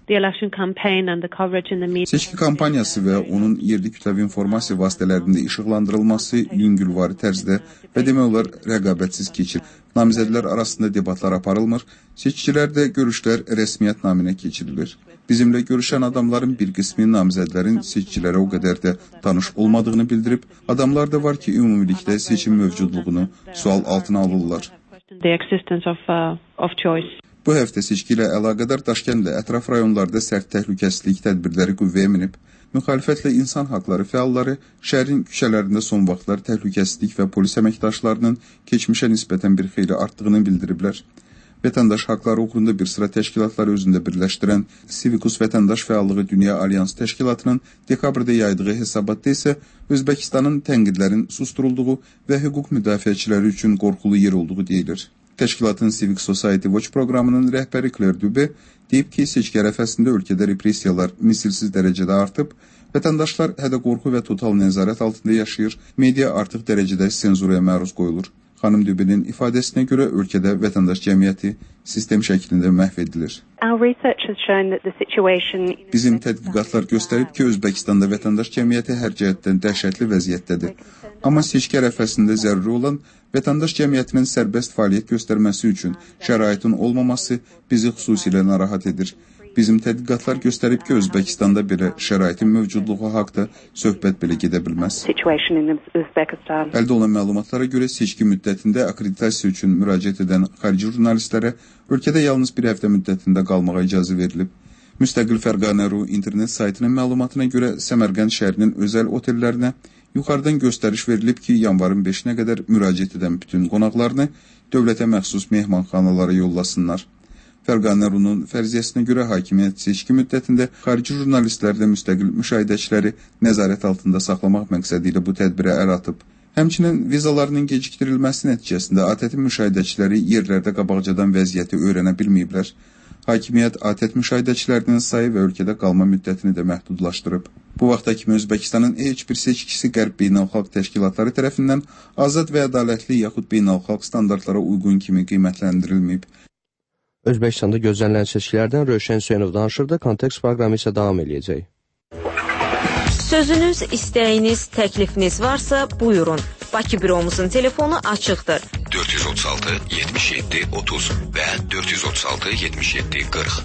Seçki kampaniyası və onun yerli kütləvi informasiya vasitələrində işıqlandırılması yüngülvari tərzdə və demək olar rəqabətsiz keçir. Namizədlər arasında debatlar aparılmır, seçkilərdə görüşlər rəsmiyyət naminə keçirilir. Bizimlə görüşən adamların bir qismi namizədlərin seçkilərə o qədər də tanış olmadığını bildirib, adamlar da var ki, ümumilikdə seçim mövcudluğunu sual altına alırlar. Bu həftə seçki ilə əlaqədar Daşkəndlə ətraf rayonlarda sərt təhlükəsizlik tədbirləri qüvvəyə minib. Müxalifətlə insan haqları fəalları şəhərin küçələrində son vaxtlar təhlükəsizlik və polis əməkdaşlarının keçmişə nisbətən bir xeyli artdığını bildiriblər. Vətəndaş haqları uğrunda bir sıra təşkilatları özündə birləşdirən Civikus Vətəndaş Fəallığı Dünya Alyansı Təşkilatının dekabrda yaydığı hesabatda isə Özbəkistanın tənqidlərin susturulduğu və hüquq müdafiəçiləri üçün qorxulu yer olduğu deyilir. Təşkilatın Civic Society Watch proqramının rəhbəri Claire Dubé deyib ki, seçki ərəfəsində ölkədə repressiyalar misilsiz dərəcədə artıb, vətəndaşlar hədə-qorxu və total nəzarət altında yaşayır, media artıq dərəcədə senzuraya məruz qoyulur. Xanım Dübenin ifadəsinə görə ölkədə vətəndaş cəmiyyəti sistem şəklində məhv edilir. Bizim tədqiqatlar göstərib ki, Özbəkistanda vətəndaş cəmiyyəti hər cəhətdən dəhşətli vəziyyətdədir. Amma seçki ərəfəsində zəruri olan vətəndaş cəmiyyətinin sərbəst fəaliyyət göstərməsi üçün şəraitin olmaması bizi xüsusilə narahat edir. Bizim tədqiqatlar göstərib ki, Özbəkistanda belə şəraitin mövcudluğu haqda söhbət belə gedə bilməz. Əldə olan məlumatlara görə seçki müddətində akkreditasiya üçün müraciət edən xarici jurnalistlərə ölkədə yalnız bir həftə müddətində qalmağa icazə verilib. Müstəqil Fərqanə.ru internet saytının məlumatına görə Səmərqənd şəhərinin özəl otellərinə yuxarıdan göstəriş verilib ki, yanvarın beşinə qədər müraciət edən bütün qonaqlarını dövlətə məxsus mehmanxanalara yollasınlar. Fərqanə.runun fərziyyəsinə görə hakimiyyət seçki müddətində xarici jurnalistlərlə müstəqil müşahidəçiləri nəzarət altında saxlamaq məqsədi ilə bu tədbirə əl atıb. Həmçinin vizalarının gecikdirilməsi nəticəsində ATƏT müşahidəçiləri yerlərdə qabaqcadan vəziyyəti öyrənə bilməyiblər. Hakimiyyət ATƏT müşahidəçilərinin sayı və ölkədə qalma müddətini də məhdudlaşdırıb. Bu vaxta kimi Özbəkistanın heç bir seçkisi qərb beynəlxalq təşkilatları tərəfindən azad və ədalətli yaxud beynəlxalq standartlara uyğun kimi qiymətləndirilməyib. Özbəkistanda gözlənilən seçkilərdən Rövşən Hüseynov danışırdı, Kontekst proqramı isə davam edəcək. Sözünüz, istəyiniz, təklifiniz varsa buyurun. Bakı büromuzun telefonu açıqdır. dörd yüz otuz altı yetmiş yeddi otuz və dörd yüz otuz altı yetmiş yeddi qırx.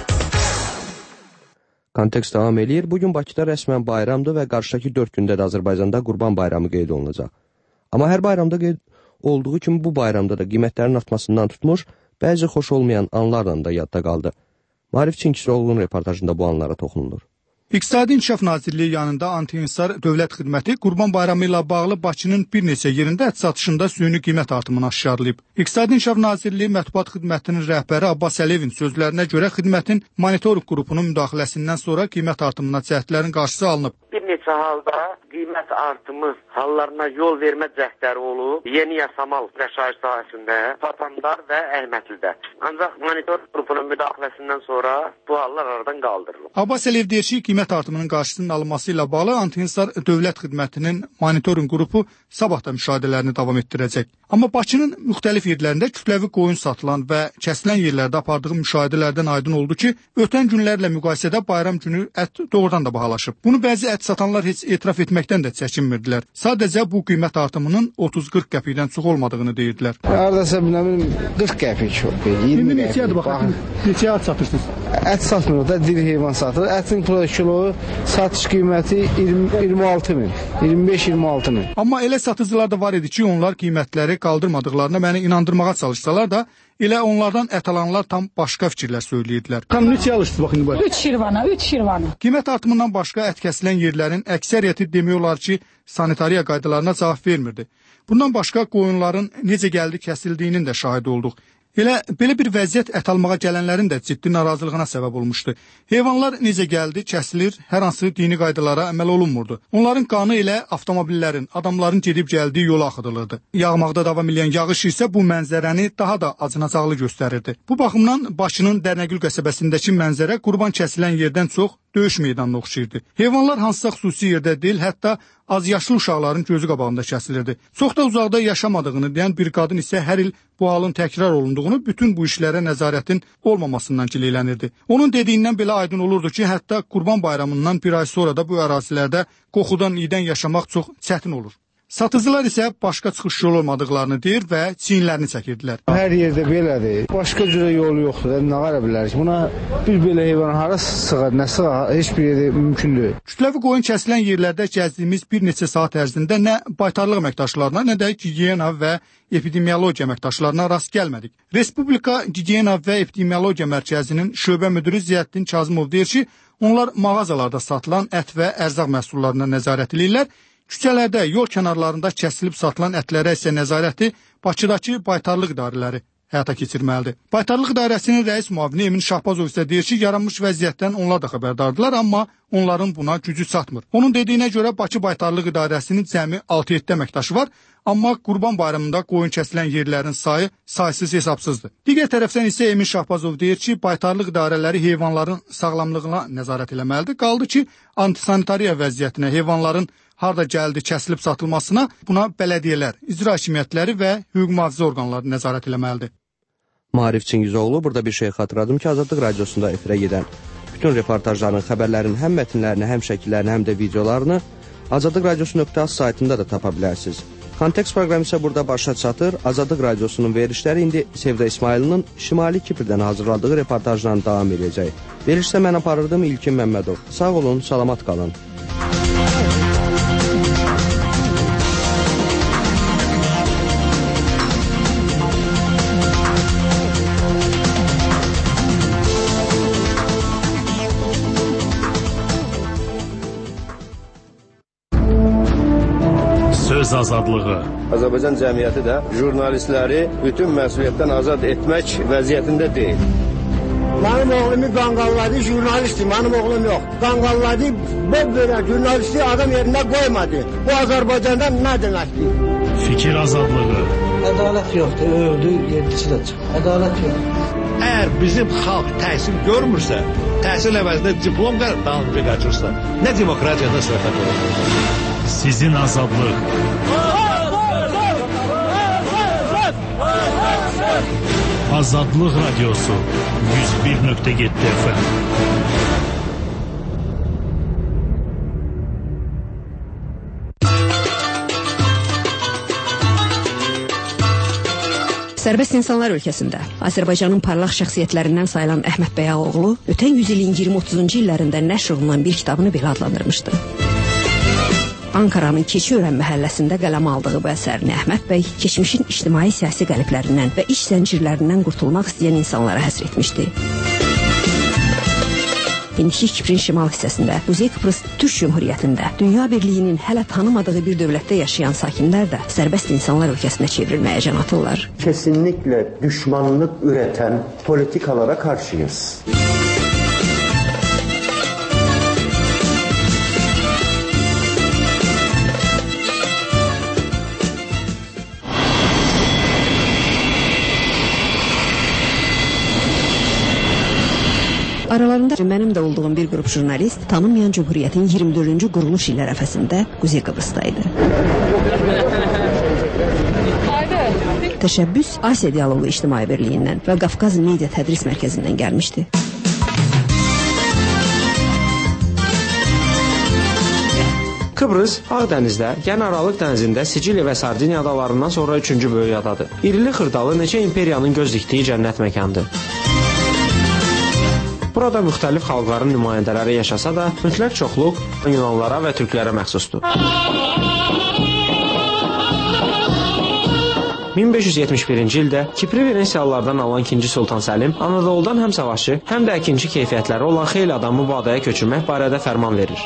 Kontekst davam eləyir. Bugün Bakıda rəsmən bayramdır və qarşıdakı dörd gündə də Azərbaycanda Qurban bayramı qeyd olunacaq. Amma hər bayramda qeyd olduğu kimi bu bayramda da qiymətlərin artmasından tutmuş, bəzi xoş olmayan anlarla da yadda qaldı. Maarif Çingizoğlu'nun reportajında bu anlara toxunulur. İqtisadi İnkişaf Nazirliyi yanında Anti-İnsar Dövlət Xidməti Qurban Bayramı ilə bağlı Bakının bir neçə yerində ət satışında süni qiymət artımını aşkarlayıb. İqtisadi İnkişaf Nazirliyi Mətbuat Xidmətinin rəhbəri Abbas Əliyevin sözlərinə görə xidmətin monitorinq qrupunun müdaxiləsindən sonra qiymət artımına cəhdlərin qarşısı alınıb. Bir neçə halda qiymət artımı hallarına yol vermə cəhdləri olub. Yeni Yasamal yaşayış sahəsində, Patandar və Əhmətlidə. Ancaq monitorinq qrupunun müdaxiləsindən sonra bu hallar aradan qaldırılıb. Abbas Əliyev deyir ki, qiymət artımının qarşısının alınması ilə bağlı Anti-İnsar Dövlət Xidmətinin monitorinq qrupu sabah da müşahidələrini davam etdirəcək. Amma Bakının müxtəlif yerlərində kütləvi qoyun satılan və kəsilən yerlərdə apardığı müşahidələrdən aydın oldu ki, ötən günlərlə müqayisədə bayram günü ət doğrudan da bahalaşıb. Bunu bəzi ət satanlar heç etiraf etməkdən də çəkinmirdilər. Sadəcə bu qiymət artımının otuz qırx qəpikdən çox olmadığını deyirdilər. Hardasa bilməm qırx qəpik çox. İndi neçədir baxın? Neçəyə ət satırsınız? Ət satmırıq da, diri heyvan satır. Ətin kilo satış qiyməti iyirmi altı min, iyirmi beş iyirmi altı min. Amma elə satıcılar da var idi ki, onlar qiymətləri qaldırmadıqlarına məni inandırmağa çalışsalar da, elə onlardan ət alanlar tam başqa fikirlər söyləyirdilər. Tam neçə alışdı baxın bu? üç şirvana, üç şirvana. Qiymət artımından başqa ət kəsilən yerlərin əksəriyyəti demək olar ki, sanitariya qaydalarına cavab vermirdi. Bundan başqa qoyunların necə gəldi kəsildiyinin də şahidi olduq. Elə belə bir vəziyyət ət almağa gələnlərin də ciddi narazılığına səbəb olmuşdu. Heyvanlar necə gəldi, kəsilir, hər hansı dini qaydalara əməl olunmurdu. Onların qanı ilə avtomobillərin, adamların gedib gəldiyi yola axıdılırdı. Yağmaqda davam edən yağış isə bu mənzərəni daha da acınacaqlı göstərirdi. Bu baxımdan Bakının Dərnəgül qəsəbəsindəki mənzərə qurban kəsilən yerdən çox döyüş meydanına oxşayırdı. Heyvanlar hansısa xüsusi yerdə deyil, hətta azyaşlı uşaqların gözü qabağında kəsilirdi. Çox da uzaqda yaşamadığını deyən bir qadın isə hər il bu halın təkrar olunduğunu, bütün bu işlərə nəzarətin olmamasından gileylənirdi. Onun dediyindən belə aydın olurdu ki, hətta Qurban bayramından bir ay sonra da bu ərazilərdə qoxudan iyidən yaşamaq çox çətin olur. Satıcılar isə başqa çıxış yolu olmadıqlarını deyir və çiyinlərini çəkirdilər. Hər yerdə belədir. Başqa cürə yolu yoxdur. Nə qara bilərik? Buna bir belə heyvan hara sığar, nə sığar, heç bir yerdə mümkün deyil. Kütləvi qoyun kəsilən yerlərdə gəzdiyimiz bir neçə saat ərzində nə baytarlıq əməkdaşlarına, nə də gigiyena və epidemiologiya əməkdaşlarına rast gəlmədik. Respublika Gigiyena və Epidemiologiya Mərkəzinin şöbə müdiri Ziyəddin Kazımov deyir ki, onlar mağazalarda satılan ət və ərzaq məhsullarına nəzarət edirlər. Küçələrdə, yol kənarlarında kəsilib satılan ətlərə isə nəzarəti Bakıdakı baytarlıq idarələri həyata keçirməlidir. Baytarlıq idarəsinin rəis müavini Emin Şahbazov isə deyir ki, yaranmış vəziyyətdən onlar da xəbərdardılar, amma onların buna gücü çatmır. Onun dediyinə görə Bakı Baytarlıq İdarəsinin cəmi altı yeddi əməkdaşı var, amma Qurban bayramında qoyun kəsilən yerlərin sayı saysız hesabsızdır. Digər tərəfdən isə Emin Şahbazov deyir ki, baytarlıq idarələri heyvanların sağlamlığına nəzarət eləməlidir. Qaldı ki, antisanitariya vəziyyətinə, heyvanların harda gəldi, kəsilib satılmasına buna bələdiyyələr, icra hakimiyyətləri və hüquq mühafizə orqanları nəzarət eləməlidir. Maarif Çingizoğlu, burada bir şey xatırladım ki, Azadlıq Radiosunda efirə gedən bütün reportajların, xəbərlərin həm mətnlərini, həm şəkillərini, həm də videolarını azadlıq radiosu nöqtə az saytında da tapa bilərsiniz. Kontekst proqramı isə burada başa çatır. Azadlıq Radiosunun verilişləri indi Sevda İsmailinin Şimali Kiprdən hazırladığı reportajla davam edəcək. Verilişdə mən aparırdım İlkin Məmmədov. Sağ olun, salamat qalın. Söz azadlığı. Azərbaycan cəmiyyəti də jurnalistləri bütün məsuliyyətdən azad etmək vəziyyətində deyil. Benim oğlumu qanqalladı, jurnalistdir, benim oğlum yok. Qanqalladı, bu böyle jurnalisti adam yerine koymadı. Bu Azərbaycanda ne demektir? Fikir azadlığı. Ədalət yoxdur, öldü, yedisi də çıx. Ədalət yoxdur. Əgər bizim xalq təhsil görmürsə, təhsil əvəzində diplom dalınca qaçırsa, nə demokratiyadan söhbət olur? Sizin azadlıq. Azadlıq Radiosu yüz bir nöqtə yeddi F M. Sərbəst insanlar ölkəsində Azərbaycanın parlaq şəxsiyyətlərindən sayılan Əhməd Bəyağoğlu ötən yüzilin iyirmi otuzuncu illərində nəşr olunan bir kitabını belə adlandırmışdı. Ankaranın Keçiörən məhəlləsində qələm aldığı bu əsərini Əhməd bəy keçmişin ictimai-siyasi qəliblərindən və iş zəncirlərindən qurtulmaq istəyən insanlara həsr etmişdi. İndiki Kiprin şimal hissəsində, Kuzey Kıbrıs Türk Cumhuriyyətində, Dünya Birliyinin hələ tanımadığı bir dövlətdə yaşayan sakinlər də sərbəst insanlar ölkəsinə çevrilməyə can atırlar. Kesinlikle düşmanlık üreten politikalara karşıyız. Aralarında mənim də olduğum bir qrup jurnalist tanınmayan Cumhuriyyətin iyirmi dördüncü quruluş ili ərəfəsində Kuzey Kıbrıs'taydı. Təşəbbüs Asiya Dialogu İctimai Birliyindən və Qafqaz Media Tədris Mərkəzindən gəlmişdi. Kıbrıs, Ağdənizdə, yəni Aralıq dənizində Siciliya və Sardiniya adalarından sonra üçüncü böyük adadır. İrili xırdalı neçə imperiyanın göz dikdiyi cənnət məkandır. Burada müxtəlif xalqların nümayəndələri yaşasa da, mütləq çoxluq Yunanlara və Türklərə məxsusdur. min beş yüz yetmiş birinci ildə Kipri Venesiyalılardan alan ikinci Sultan Səlim Anadoludan həm savaşçı, həm də əkinçi keyfiyyətləri olan xeyli adamı bu adaya köçürmək barədə fərman verir.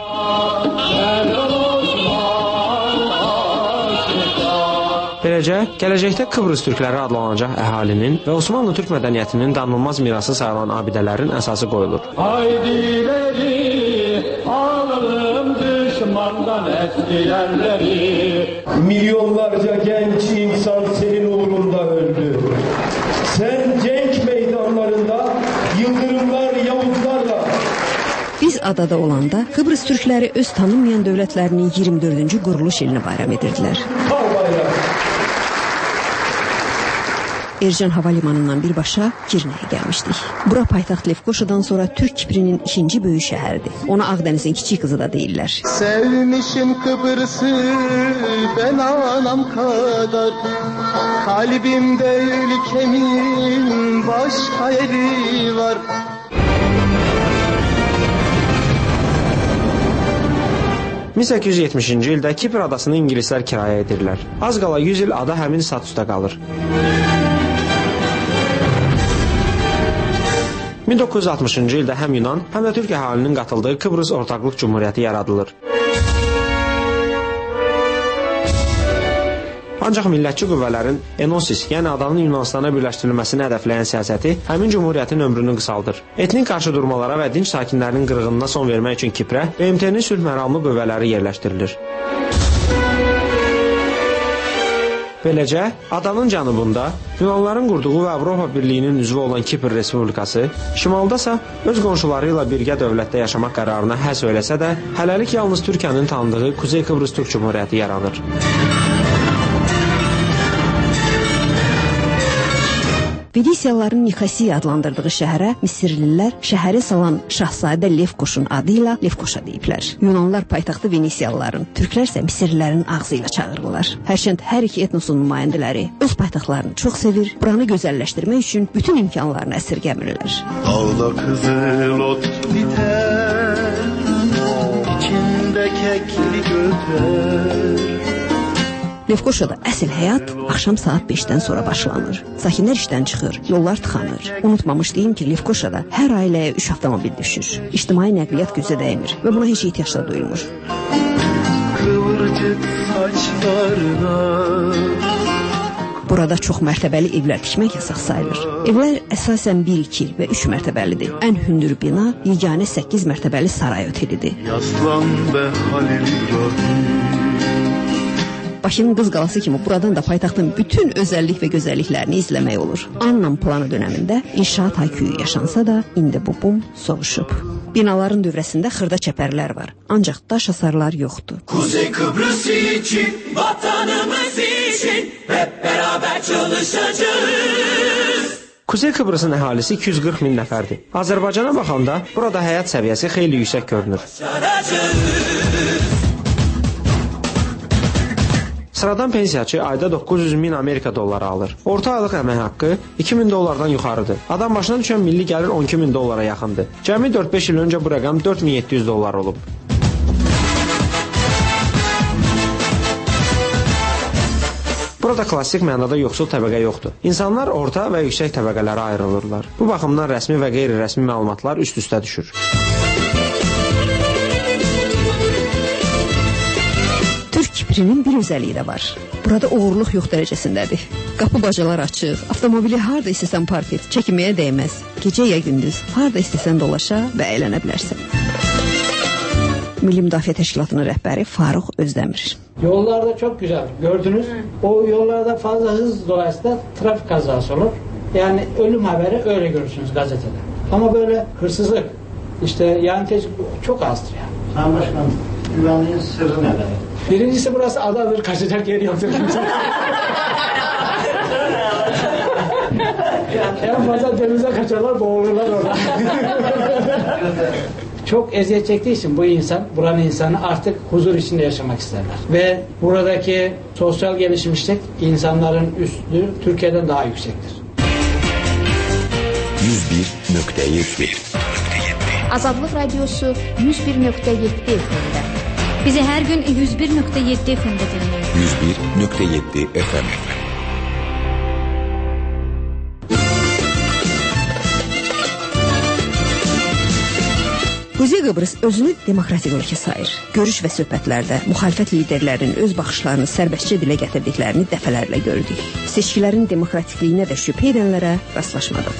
Beləcə, gələcəkdə Kıbrıs türkləri adlanacaq əhalinin və Osmanlı türk mədəniyyətinin danılmaz mirası sayılan abidələrin əsası qoyulur. Haydiləri, alalım düşmandan eskilerleri. Milyonlarca genç insan senin uğrunda öldü. Sen cenk meydanlarında yıldırımlar, yavuzlarla. Biz adada olanda Kıbrıs türkləri öz tanınmayan dövlətlərinin iyirmi dördüncü quruluş ilini bayram edirdilər. Ercan Hava Limanından birbaşa Girne'ye gelmiştik. Bura paytaxt Lefkoşa'dan sonra Türk Kiprinin ikinci böyük şəhərdir. Ona Ağdeniz'in kiçik kızı da deyirlər. Sevmişim Kıbrıs'ı ben anam kadar. Kalbimde ülkemin başka yeri var. min səkkiz yüz yetmişinci ildə Kipr adasını ingilislər kirayə edirlər. Az qala yüz il ada həmin statusda qalır. min doqquz yüz altmışıncı ildə həm Yunan, həm də Türk əhalinin qatıldığı Kıbrıs Ortaqlıq Cumhuriyyəti yaradılır. Ancaq millətçi qüvvələrin Enosis, yəni adanın Yunanistana birləşdirilməsini hədəfləyən siyasəti həmin cumhuriyyətin ömrünü qısaldır. Etnik qarşıdurmalara və dinç sakinlərinin qırğınına son vermək üçün Kiprə B M T-nin sülh məramlı qüvvələri yerləşdirilir. Beləcə, adanın cənubunda Yunanların qurduğu və Avropa Birliyinin üzvü olan Kipr Respublikası, şimaldasa öz qonşuları ilə birgə dövlətdə yaşamaq qərarına həsr eləsə də, hələlik yalnız Türkiyənin tanıdığı Kuzey Kıbrıs Türk Cumhuriyyəti yaranır. Venisiyalıların Nikosiya adlandırdığı şəhərə Misirlilər şəhəri salan Şahzadə Lefkoşun adıyla Lefkoşa deyiblər. Yunanlılar paytaxtı Venisiyalıların, türklər isə Misirlilərin ağzı ilə çağırırlar. Hərçənd hər iki etnosun nümayəndələri öz paytaxtlarını çox sevir, buranı gözəlləşdirmək üçün bütün imkanlarını əsirgəmirlər. Dağda kızıl ot biter, içində kəkli götər. Lefkoşada əsl həyat axşam saat beşdən sonra başlanır. Sakinlər işdən çıxır, yollar tıxanır. Unutmamış deyim ki, Lefkoşada hər ailəyə üç avtomobil düşür. İctimai nəqliyyat gözə dəymir və buna heç ehtiyac da duyulmur. Kıvırcık saçlarına. Burada çox mərtəbəli evlər tikmək yasaq sayılır. Evlər əsasən bir, iki və üç mərtəbəlidir. Ən hündür bina yeganə səkkiz mərtəbəli saray otelidir. Yaslan və Halil İbrahim. Bakının Qız Qalası kimi buradan da paytaxtın bütün özəllik və gözəlliklərini izləmək olur. Annam planı dönəmində inşaat hayküyü yaşansa da, indi bu bum soğuşub. Binaların dövrəsində xırda çəpərlər var, ancaq daş hasarlar yoxdur. Kuzey Kıbrıs için, vatanımız için hep beraber çalışacağız. Kuzey Kıbrısın əhalisi iki yüz qırx min nəfərdir. Azərbaycana baxanda burada həyat səviyyəsi xeyli yüksək görünür. Sıradan pensiyaçı ayda doqquz yüz min Amerika dolları alır. Orta aylıq əmək haqqı iki min dollardan yuxarıdır. Adam başına düşən milli gəlir on iki min dollara yaxındır. Cəmi dörd beş il öncə bu rəqəm dörd min yeddi yüz dollar olub. Burada klassik mənada yoxsul təbəqə yoxdur. İnsanlar orta və yüksək təbəqələrə ayrılırlar. Bu baxımdan rəsmi və qeyri-rəsmi məlumatlar üst-üstə düşür. Kiprinin bir özəlliyi də var. Burada uğurluq yox dərəcəsindədir. Qapı bacalar açıq, avtomobili harda istəsən park et, çəkinməyə dəyməz. Gecə ya gündüz, harda istəsən dolaşa və əylənə bilərsən. Milli Müdafiə Təşkilatının rəhbəri Faruk Özdəmir. Yollarda çok güzel gördünüz. O yollarda fazla hız dolayısıyla trafik kazası olur. Yani ölüm haberi öyle görürsünüz gazetede. Ama böyle hırsızlık, işte yani çok azdır yani. Sayın Başkanım, güvenliğin sırrı nedir? Birincisi burası adadır, kaçacak yer yoktur. En fazla denize kaçarlar, boğulurlar orada. Çok eziyet çektiği için bu insan, buranın insanı artık huzur içinde yaşamak isterler. Ve buradaki sosyal gelişmişlik insanların üstü Türkiye'den daha yüksektir. yüz bir nöqtə yeddi Azadlıq Radyosu yüz bir nöqtə yeddi F M-də. Bizi hər gün yüz bir nöqtə yeddi F M-də dinləyin. yüz bir nöqtə yeddi F M. Kuzey Kıbrıs özünü demokratik ölkə sayır. Görüş və söhbətlərdə müxalifət liderlərinin öz baxışlarını sərbəstcə dilə gətirdiklərini dəfələrlə gördük. Seçkilərin demokratikliyinə də şübhə edənlərə rastlaşmadıq.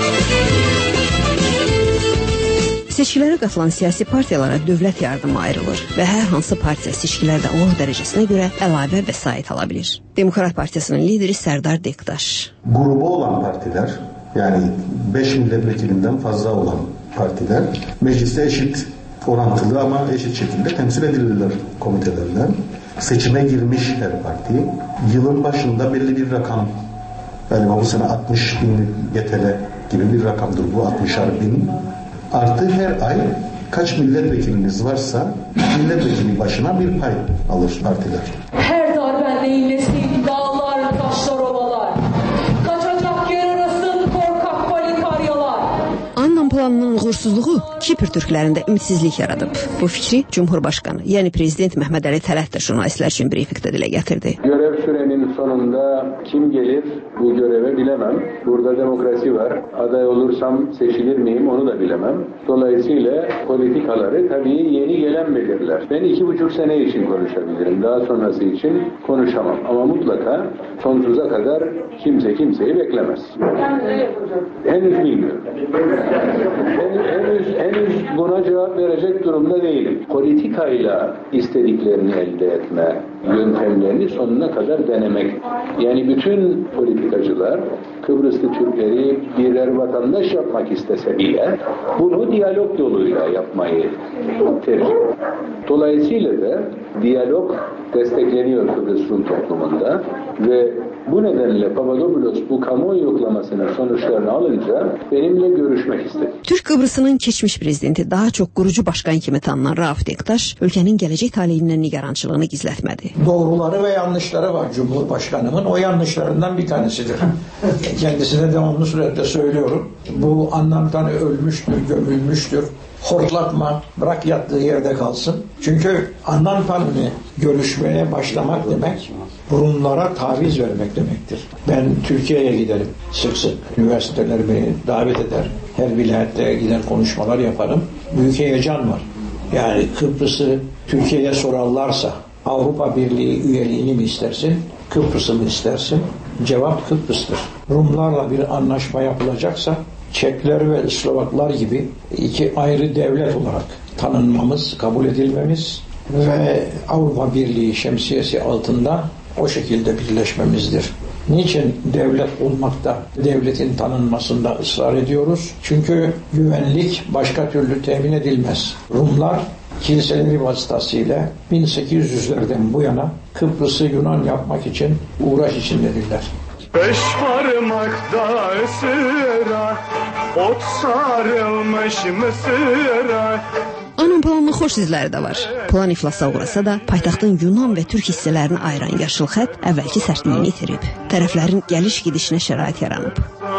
Seçkilərə qatılan siyasi partiyalara dövlət yardımı ayrılır və hər hansı partiya seçkilərdə uğur dərəcəsinə görə əlavə vəsait ala bilir. Demokrat Partiyasının lideri Sərdar Dektaş. Grubu olan partiler, yani beş milletvekilinden fazla olan partiler mecliste eşit orantılı ama eşit şekilde temsil edilirler komitelerle. Seçime girmiş her parti. Yılın başında belli bir rakam, yani bu sene altmış bin G T L gibi bir rakamdır bu, altmışar bin. Artı her ay kaç milletvekiliniz varsa milletvekili başına bir pay alır partiler. Her darben neylesin dağlar, taşlar, ovalar. Kaçacak yer arasın korkak balikaryalar. Annan planının uğursuzluğu Kipr türklərində ümidsizlik yaradıb. Bu fikri Cumhurbaşkanı, yəni Prezident Məhəmməd Əli Tələt də jurnalistlər üçün briefingdə dilə gətirdi. Görev sürenin sonunda kim gelir bu göreve bilemem. Burada demokrasi var. Aday olursam seçilir miyim onu da bilemem. Dolayısıyla politikaları tabii yeni gelen belirler. Ben iki buçuk sene için konuşabilirim. Daha sonrası için konuşamam. Ama mutlaka sonsuza kadar kimse kimseyi beklemez. Henüz bilmiyorum. Henüz, henüz buna cevap verecek durumda değilim. Politikayla istediklerini elde etme yöntemlerini sonuna kadar denemek. Yani bütün politikacılar Kıbrıslı Türkleri birer vatandaş yapmak istese bile bunu diyalog yoluyla yapmayı tercih ediyor. Dolayısıyla da diyalog destekleniyor Kıbrıs Rum toplumunda ve bu nedenle Papadopoulos bu kamuoyu yoklamasının sonuçlarını alınca benimle görüşmek istedi. Türk Kıbrısının keçmiş prezidenti, daha çox qurucu başkan kimi tanınan Rauf Denktaş, ölkənin gələcək taleyindən nigarançılığını gizlətmədi. Doğruları ve yanlışları var Cumhurbaşkanımın. O yanlışlarından bir tanesidir. Kendisine devamlı surette söylüyorum. Bu anlamdan ölmüştür, gömülmüştür. Hortlatma, bırak yattığı yerde kalsın. Çünkü Annan Palmi görüşmeye başlamak demek, Rumlara taviz vermek demektir. Ben Türkiye'ye giderim sık sık. Üniversiteler beni davet eder. Her vilayette gider konuşmalar yaparım. Büyük heyecan var. Yani Kıbrıs'ı Türkiye'ye sorarlarsa Avrupa Birliği üyeliğini mi istersin, Kıbrıs'ı mı istersin? Cevap Kıbrıs'tır. Rumlarla bir anlaşma yapılacaksa Çekler ve Slovaklar gibi iki ayrı devlet olarak tanınmamız, kabul edilmemiz ve Avrupa Birliği şemsiyesi altında o şekilde birleşmemizdir. Niçin devlet olmakta, devletin tanınmasında ısrar ediyoruz? Çünkü güvenlik başka türlü temin edilmez. Rumlar kiliseleri vasıtasıyla bin sekiz yüzlerden bu yana Kıbrıs'ı Yunan yapmak için uğraş içindedirler. Beş parmakta ısıra, ot sarılmış mısıra. Anın planının xoş izləri də var. Plan iflasa uğrasa da paytaxtın Yunan və Türk hissələrini ayıran yaşıl xətt əvvəlki sərtliyini itirib. Tərəflərin gəliş-gedişinə şərait yaranıb.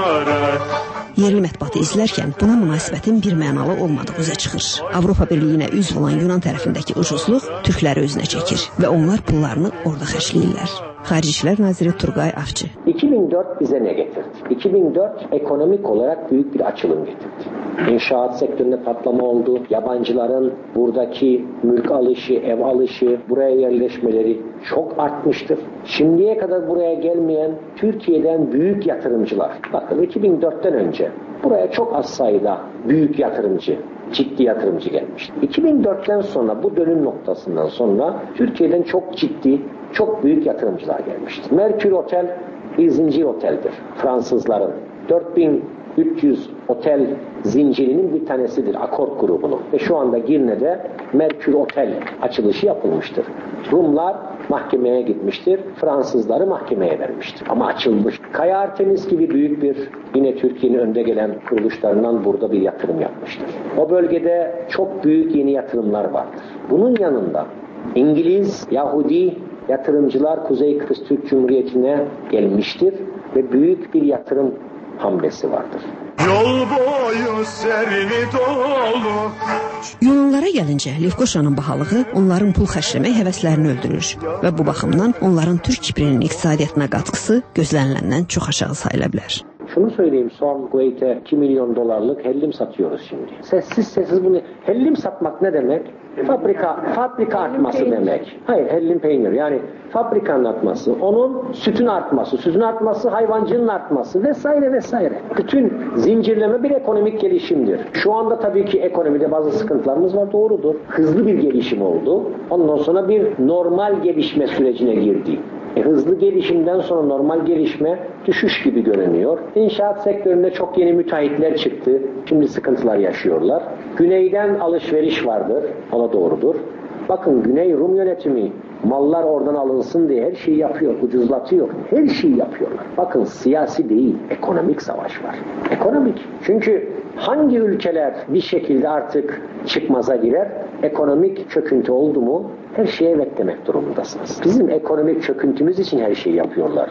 Yerli mətbuatı izlərkən buna münasibətin bir mənalı olmadığı üzə çıxır. Avropa Birliyinə üzv olan Yunan tərəfindəki ucuzluq Türkləri özünə çəkir və onlar pullarını orada xərcləyirlər. Xarici İşlər Naziri Turgay Avcı. iki bin dört bize ne getirdi? iki bin dört ekonomik olarak büyük bir açılım getirdi. İnşaat sektöründe patlama oldu. Yabancıların buradaki mülk alışı, ev alışı, buraya yerleşmeleri çok artmıştır. Şimdiye kadar buraya gelmeyen Türkiye'den büyük yatırımcılar. Bakın iki bin dörtten önce buraya çok az sayıda büyük yatırımcı, ciddi yatırımcı gelmişti. iki bin dörtten sonra bu dönüm noktasından sonra Türkiye'den çok ciddi, çok büyük yatırımcılar gelmişti. Merkür Otel bir zincir oteldir Fransızların. dört bin üç yüz otel zincirinin bir tanesidir Akort grubunun. Ve şu anda Girne'de Merkür Otel açılışı yapılmıştır. Rumlar mahkemeye gitmiştir. Fransızları mahkemeye vermiştir. Ama açılmış. Kaya Artemis gibi büyük bir yine Türkiye'nin önde gelen kuruluşlarından burada bir yatırım yapmıştır. O bölgede çok büyük yeni yatırımlar vardır. Bunun yanında İngiliz, Yahudi yatırımcılar Kuzey Kıbrıs Türk Cumhuriyeti'ne gelmiştir ve büyük bir yatırım hamlesi vardır. Yol boyu serini dolu. Yunanlara gəlincə, Lefkoşanın bahalığı onların pul xərcləmək həvəslərini öldürür və bu baxımdan onların Türk Kiprinin iqtisadiyyatına qatkısı gözləniləndən çox aşağı sayıla bilər. Şunu söyleyeyim, son Kuveyt'e iki milyon dolarlık hellim satıyoruz şimdi. Sessiz sessiz bunu, hellim satmak ne demek? Fabrika, fabrika artması demek. Hayır, hellim peynir, yani fabrikanın artması, onun sütün artması, sütün artması, hayvancının artması vesaire vesaire. Bütün zincirleme bir ekonomik gelişimdir. Şu anda tabii ki ekonomide bazı sıkıntılarımız var, doğrudur. Hızlı bir gelişim oldu. Ondan sonra bir normal gelişme sürecine girdi. E, hızlı gelişimden sonra normal gelişme düşüş gibi görünüyor. İnşaat sektöründe çok yeni müteahhitler çıktı. Şimdi sıkıntılar yaşıyorlar. Güneyden alışveriş vardır. O da doğrudur. Bakın Güney Rum yönetimi mallar oradan alınsın diye her şeyi yapıyor, ucuzlatıyor. Her şeyi yapıyorlar. Bakın siyasi değil, ekonomik savaş var. Ekonomik. Çünkü hangi ülkeler bir şekilde artık çıkmaza girer? Ekonomik çöküntü oldu mu her şeye evet demek durumundasınız. Bizim ekonomik çöküntümüz için her şeyi yapıyorlar.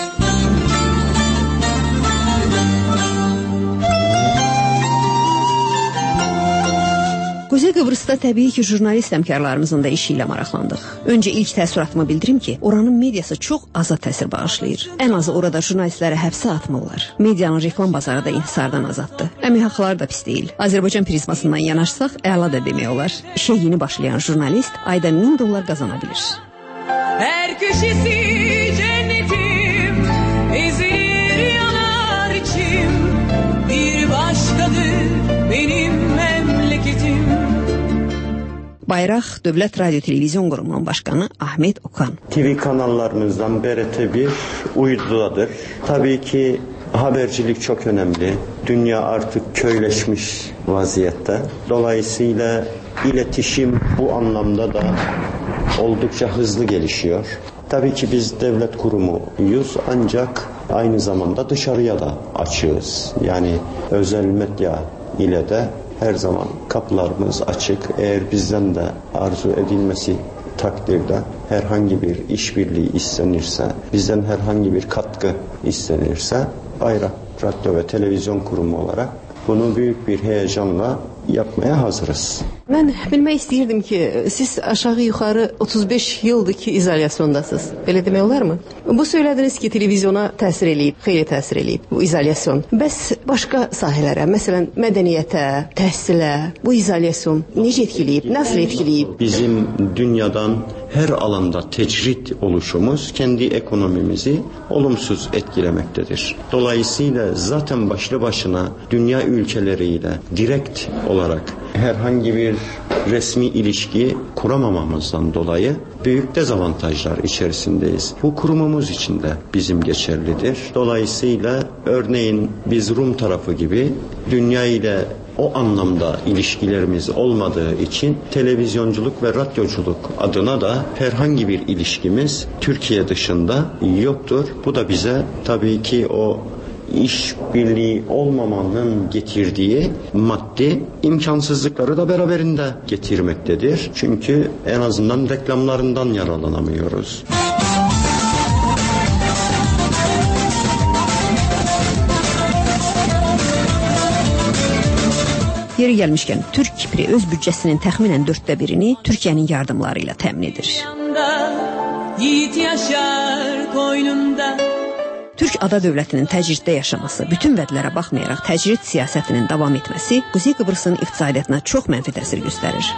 Quzey Qıbrısda təbii ki, jurnalist həmkarlarımızın da işi ilə maraqlandıq. Öncə ilk təəssüratımı bildirim ki, oranın mediası çox azad təsir bağışlayır. Ən azı orada jurnalistləri həbsə atmırlar. Medianın reklam bazarı da inhisardan azaddır. Əmək haqqları da pis deyil. Azərbaycan prizmasından yanaşsaq, əla da demək olar. İşə yeni başlayan jurnalist ayda min dollar qazana bilir. Hər köşesi cennetim, ezilir yanar içim, bir başkadır benim memleketim. Bayraq Dövlət Radio Televizyon Qurumunun başkanı Ahmet Okan. T V kanallarımızdan B R T bir uydudadır. Tabii ki Habercilik çok önemli. Dünya artık köyleşmiş vaziyette. Dolayısıyla iletişim bu anlamda da oldukça hızlı gelişiyor. Tabii ki biz devlet kurumuyuz ancak aynı zamanda dışarıya da açığız. Yani özel medya ile de her zaman kapılarımız açık. Eğer bizden de arzu edilmesi takdirde herhangi bir işbirliği istenirse, bizden herhangi bir katkı istenirse Bayrak Radyo ve Televizyon Kurumu olarak bunu büyük bir heyecanla yapmaya hazırız. Mən bilmək istəyirdim ki, siz aşağı yuxarı otuz beş yıldır ki izolyasiyondasınız. Belə demək olar mı? Bu söylədiniz ki, televizyona təsir eləyib, xeyli təsir eləyib bu izolyasyon. Bəs başqa sahələrə, məsələn, mədəniyyətə, təhsilə bu izolyasyon necə etkiləyib, nasıl etkiləyib? Bizim dünyadan her alanda tecrit oluşumuz kendi ekonomimizi olumsuz etkilemektedir. Dolayısıyla zaten başlı başına dünya ülkeleriyle direkt olarak herhangi bir resmi ilişki kuramamamızdan dolayı büyük dezavantajlar içerisindeyiz. Bu kurumumuz için de bizim geçerlidir. Dolayısıyla örneğin biz Rum tarafı gibi dünya ile o anlamda ilişkilerimiz olmadığı için televizyonculuk ve radyoculuk adına da herhangi bir ilişkimiz Türkiye dışında yoktur. Bu da bize tabii ki o işbirliği olmamanın getirdiği maddi imkansızlıkları da beraberinde getirmektedir. Çünkü en azından reklamlarından yararlanamıyoruz. Yeri gəlmişkən, Türk Kipri öz büdcəsinin təxminən dörddə birini Türkiyənin yardımları ilə təmin edir. Yiğit yaşar koynunda. Türk ada dövlətinin təcriddə yaşaması, bütün vədlərə baxmayaraq təcrid siyasətinin davam etməsi Quzey Qıbrısın iqtisadiyyatına çox mənfi təsir göstərir.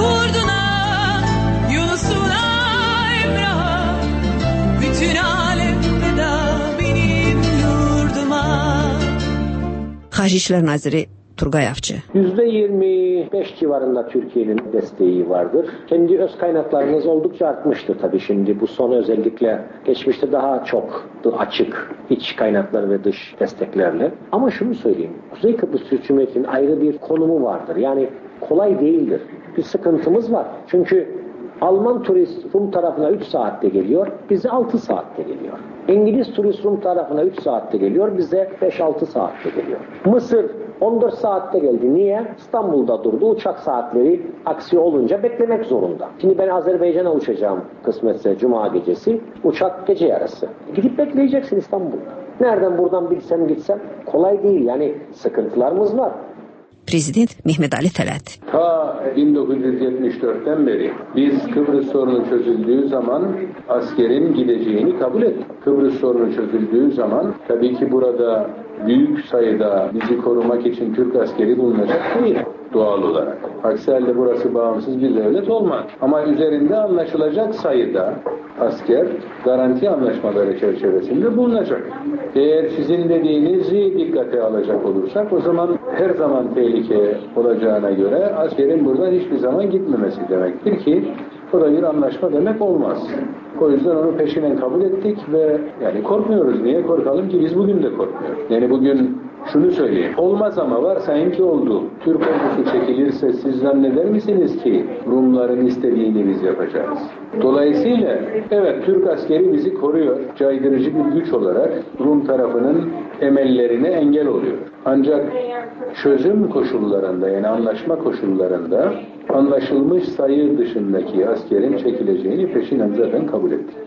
Xarici İşlər Naziri Turgay Avcı. yüzde yirmi beş civarında Türkiye'nin desteği vardır. Kendi öz kaynaklarımız oldukça artmıştır tabii şimdi. Bu son özellikle geçmişte daha çok açık iç kaynaklar ve dış desteklerle. Ama şunu söyleyeyim. Kuzey Kıbrıs Türk Cumhuriyeti'nin ayrı bir konumu vardır. Yani kolay değildir. Bir sıkıntımız var. Çünkü Alman turist Rum tarafına üç saatte geliyor, bize altı saatte geliyor. İngiliz turist Rum tarafına üç saatte geliyor, bize beş altı saatte geliyor. Mısır on dört saatte geldi. Niye? İstanbul'da durdu. Uçak saatleri aksi olunca beklemek zorunda. Şimdi ben Azerbaycan'a uçacağım kısmetse Cuma gecesi. Uçak gece yarısı. Gidip bekleyeceksin İstanbul'da. Nereden buradan bilsem gitsem kolay değil. Yani sıkıntılarımız var. Prezident Mehmet Ali Təlat. Ta bin dokuz yüz yetmiş dörtten beri biz Kıbrıs sorunu çözüldüğü zaman askerin gideceğini kabul ettik. Kıbrıs sorunu çözüldüğü zaman tabii ki burada büyük sayıda bizi korumak için Türk askeri bulunacak değil doğal olarak. Aksi halde burası bağımsız bir devlet olmaz. Ama üzerinde anlaşılacak sayıda asker garanti anlaşmaları çerçevesinde bulunacak. Eğer sizin dediğinizi dikkate alacak olursak o zaman her zaman tehlike olacağına göre askerin buradan hiçbir zaman gitmemesi demektir ki o da bir anlaşma demek olmaz. O yüzden onu peşinen kabul ettik ve yani korkmuyoruz. Niye korkalım ki? Biz bugün de korkmuyoruz. Yani bugün şunu söyleyeyim. Olmaz ama varsayın ki oldu. Türk ordusu çekilirse siz zanneder misiniz ki Rumların istediğini biz yapacağız? Dolayısıyla evet Türk askeri bizi koruyor. Caydırıcı bir güç olarak Rum tarafının emellerine engel oluyor. Ancak çözüm koşullarında yani anlaşma koşullarında anlaşılmış sayı dışındaki askerin çekileceğini peşinen zaten kabul ettik.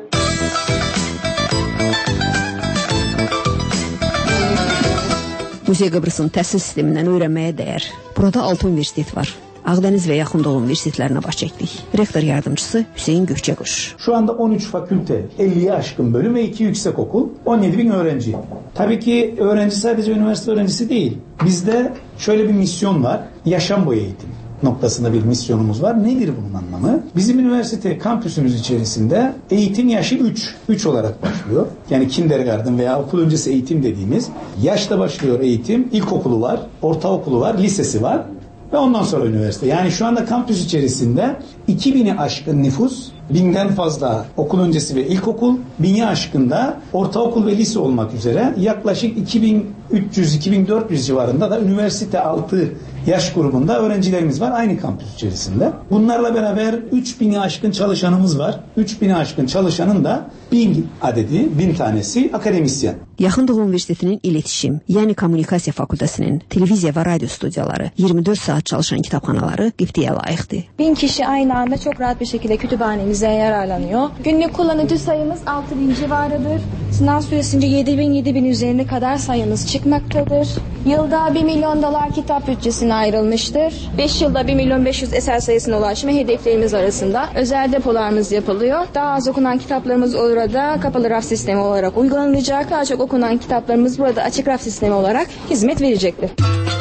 Quzey Qıbrısın təhsil sistemindən öyrənməyə dəyər. Burada altı universitet var. Ağdeniz ve Yaxındolu üniversitelerine baş çektik. Rektör yardımcısı Hüseyin Gökçekuş. Şu anda on üç fakülte, elliye aşkın bölüm ve iki yüksekokul, on yedi bin öğrenci. Tabii ki öğrenci sadece üniversite öğrencisi değil. Bizde şöyle bir misyon var. Yaşam boyu eğitim noktasında bir misyonumuz var. Nedir bunun anlamı? Bizim üniversite kampüsümüz içerisinde eğitim yaşı üç. üç olarak başlıyor. Yani kindergarten veya okul öncesi eğitim dediğimiz yaşta başlıyor eğitim. İlkokulu var, ortaokulu var, lisesi var. Ve ondan sonra üniversite. Yani şu anda kampüs içerisinde iki bini aşkın nüfus binden fazla okul öncesi ve ilkokul, bini aşkında ortaokul ve lise olmak üzere yaklaşık iki bin üç yüz iki bin dört yüz civarında da üniversite altı yaş grubunda öğrencilerimiz var aynı kampüs içerisinde. Bunlarla beraber üç bini aşkın çalışanımız var. üç bini aşkın çalışanın da bin adedi, bin tanesi akademisyen. Yaxın Doğu Universitetinin İletişim, yəni Kommunikasiya Fakültəsinin televiziya və radio studiyaları, yirmi dörd saat çalışan kitabxanaları qibtəyə layiqdir. Bin kişi aynı anda çok rahat bir şekilde kütüphanemizden yararlanıyor. Günlük kullanıcı sayımız altı bin civarıdır. Sınav süresince yedi bin yedi bin üzerine kadar sayımız çıkmaktadır. Yılda bir milyon dolar kitap bütçesine ayrılmıştır. beş yılda bir milyon beş yüz eser sayısına ulaşma hedeflerimiz arasında. Özel depolarımız yapılıyor. Daha az okunan kitaplarımız orada kapalı raf sistemi olarak uygulanacak. Daha çok okunan kitaplarımız burada açık raf sistemi olarak hizmet verecektir.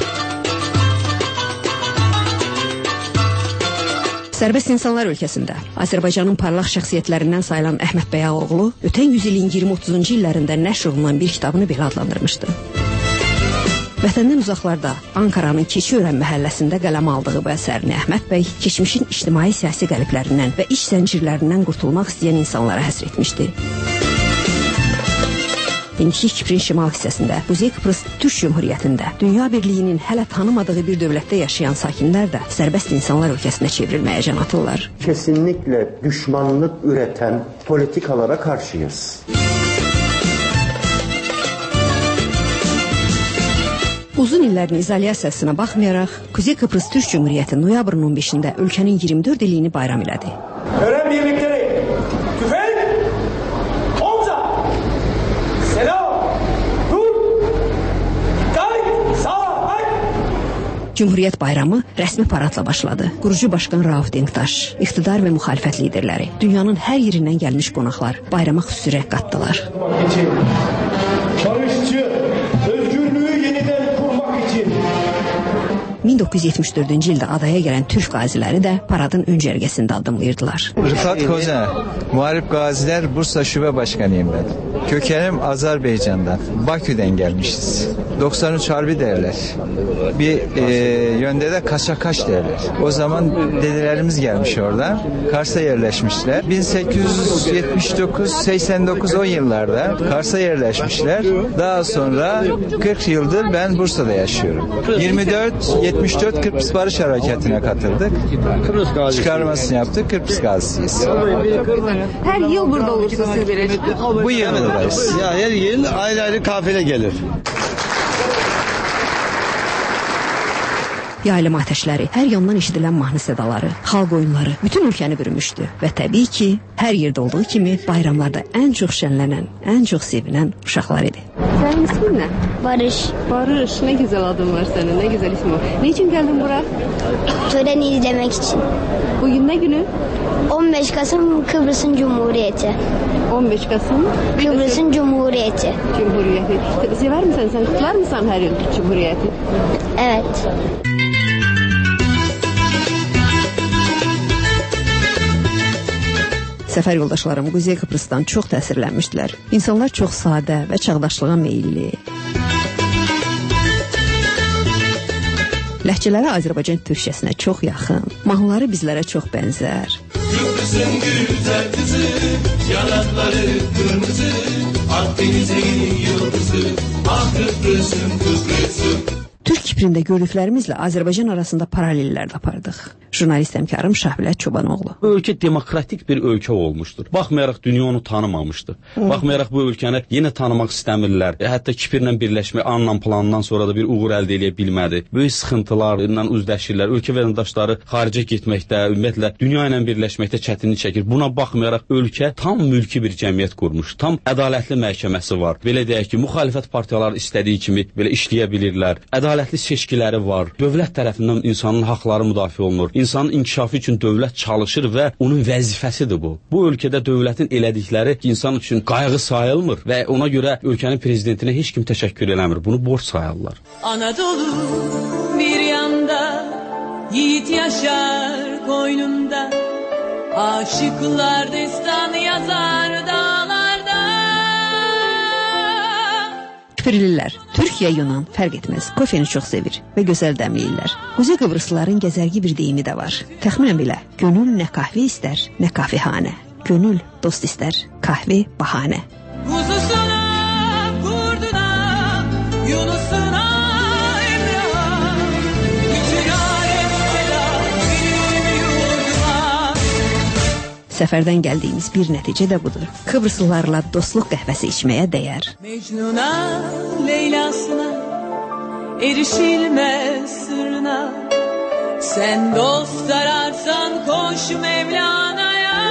Sərbəst insanlar ölkəsində Azərbaycanın parlaq şəxsiyyətlərindən sayılan Əhməd bəy Ağaoğlu ötən yüzilin iyirmi otuzuncu illərində nəşr olunan bir kitabını belə adlandırmışdı. Vətəndən uzaqlarda Ankaranın Keçiörən məhəlləsində qələm aldığı bu əsərini Əhməd bəy keçmişin ictimai-siyasi qəliblərindən və iş zəncirlərindən qurtulmaq istəyən insanlara həsr etmişdi. İndiki Kiprin şimal hissəsində, Kuzey Kıbrıs Türk Cumhuriyyətində, Dünya Birliyinin hələ tanımadığı bir dövlətdə yaşayan sakinlər də sərbəst insanlar ölkəsinə çevrilməyə can atırlar. Kesinlikle düşmanlık üreten politikalara karşıyız. Uzun illərin izolyasiyasına baxmayaraq, Kuzey Kıbrıs Türk Cumhuriyyəti noyabrın on beşində ölkənin iyirmi dörd illiyini bayram elədi. Öğren birlikleri, tüfek, omza, selam, dur, dikkat, sağ, ay. Cumhuriyyət bayramı rəsmi paradla başladı. Qurucu başqan Rauf Denktaş, iqtidar və müxalifət liderləri, dünyanın hər yerindən gəlmiş qonaqlar bayrama xüsusi rəq qatdılar. Barışçı, özgürlüğü yeniden kurmak için. min doqquz yüz yetmiş dördüncü ildə adaya gələn Türk qaziləri də paradın ön cərgəsində addımlayırdılar. Rıfat Koca, Muharip Gaziler Bursa Şube Başkanıyım ben. Kökenim Azerbaycan'dan, Bakü'den gelmişiz. doksan üç Harbi derler. Bir e, yönde de Kaşakaş derler. O zaman dedelerimiz gelmiş oradan. Kars'a yerleşmişler. bin sekiz yüz yetmiş dokuz seksen dokuz o yıllarda Kars'a yerleşmişler. Daha sonra kırk yıldır ben Bursa'da yaşıyorum. yirmi dört yetmiş dört Kıbrıs Barış Harekatı'na katıldık. Çıkarmasını yaptık. Kıbrıs Gazisiyiz. Her yıl burada olursunuz siz böyle. Bu yıl buradayız. Ya her yıl ayrı ayrı kafile gelir. Yaylım ateşləri, hər yandan eşidilən mahnı sədaları, xalq oyunları bütün ölkəni bürümüşdü və təbii ki, hər yerdə olduğu kimi bayramlarda ən çox şənlənən, ən çox sevinən uşaqlar idi. Sənin ismin nə? Barış. Barış, nə gözəl adın var sənin, nə gözəl ismin var. Ne için geldin bura? Töreni izlemek için. Bugün ne günü? on beş Kasım Kıbrıs'ın Cumhuriyeti. on beş Kasım? Kıbrıs'ın Cumhuriyeti. Cumhuriyeti. Sever misin sen? Kutlar mısın her yıl Cumhuriyeti? Evet. Səfər yoldaşlarım Kuzey Kıbrıs'tan çox təsirlənmişdilər. İnsanlar çox sadə və çağdaşlığa meyilli. Ləhcələri Azərbaycan türkçəsinə çox yaxın, mahnıları bizlərə çox bənzər. Kıbrıs'ın güzel kızı, yanakları kırmızı, Akdeniz'in yıldızı, ah Kıbrıs'ın Kıbrıs'ın. Türk Kiprində gördüklərimizlə Azərbaycan arasında paralellər tapardıq. Jurnalist həmkarım Şahbulət Çobanoğlu. Bu ölkə demokratik bir ölkə olmuşdur. Baxmayaraq dünya onu tanımamışdı. Hı. Baxmayaraq bu ölkəni yenə tanımaq istəmirlər. E, hətta Kiprlə birləşmə anla planından sonra da bir uğur əldə edə bilmədi. Böyük sıxıntılarla üzləşirlər. Ölkə vətəndaşları xaricə getməkdə, ümumiyyətlə dünya ilə birləşməkdə çətinlik çəkir. Buna baxmayaraq ölkə tam mülki bir cəmiyyət qurmuş. Tam ədalətli məhkəməsi var. Belə deyək ki, müxalifət partiyaları istədiyi kimi belə işləyə bilirlər. Ədalətli seçkiləri var. Dövlət tərəfindən insanın haqları müdafiə olunur. İnsanın inkişafı üçün dövlət çalışır və onun vəzifəsidir bu. Bu ölkədə dövlətin elədikləri insan üçün qayğı sayılmır və ona görə ölkənin prezidentinə heç kim təşəkkür eləmir. Bunu borc sayarlar. Anadolu bir yanda, yiğit yaşar koynunda, aşıklar destan yazar dağlarda. Kiprlilər, Türkiyə, Yunan fərq etməz. Kofeni çox sevir və gözəl dəmləyirlər. Quzey Qıbrıslıların gəzərgi bir deyimi də var. Təxminən belə, gönül nə kahve istər, nə kafehanə. Gönül dost istər, kahve bahanə. Kuzusuna, kurduna, Yunusuna, Emrah'a, bütün alem selam, benim yurduma. Səfərdən gəldiyimiz bir nəticə də budur. Kıbrıslılarla dostluq qəhvəsi içməyə dəyər. Mecnun'a, Leyla'sına, erişilmez sırrına, sen dost ararsan koş Mevlana'ya.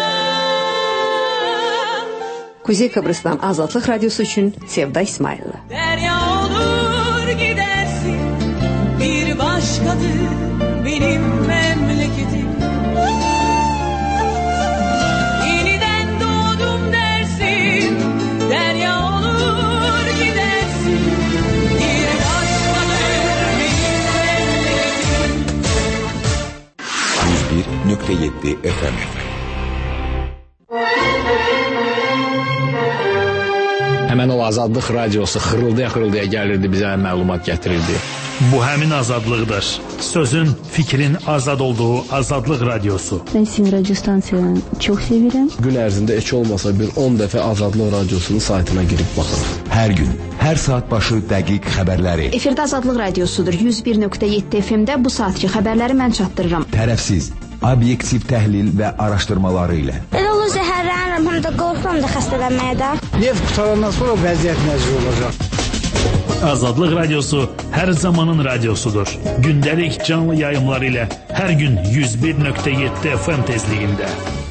Kuzey Kıbrıs'tan Azadlıq Radyosu üçün Sevda İsmailova. Derya olur gidersin, bir başkadır benim memleketim. Yeniden doğdum dersin, derya olur gidersin, bir başkadır benim memleketim. yüz bir nokta yedi F M. Həmən o Azadlıq Radiosu xırıldaya-xırıldaya gəlirdi, bizə məlumat gətirirdi. Bu həmin azadlıqdır. Sözün, fikrin azad olduğu Azadlıq Radiosu. Ben sizin radyo stansiyanı çok severim. Gün ərzində heç olmasa bir on dəfə Azadlıq Radiosunun saytına girib baxırıq. Hər gün, hər saat başı dəqiq xəbərləri. Efirdə Azadlıq Radiosudur. yüz bir nöqtə yeddi F M-də bu saatki xəbərləri mən çatdırıram. Tərəfsiz, obyektiv təhlil və araşdırmaları ilə. Elə olur zəhərlənirəm, həm də qorxuram da xəstələnməyə də. Neft qutarandan sonra vəziyyət necə olacaq? Azadlıq Radiosu hər zamanın radiosudur. Gündəlik canlı yayımlar ilə hər gün yüz bir nöqtə yeddi F M tezliyində.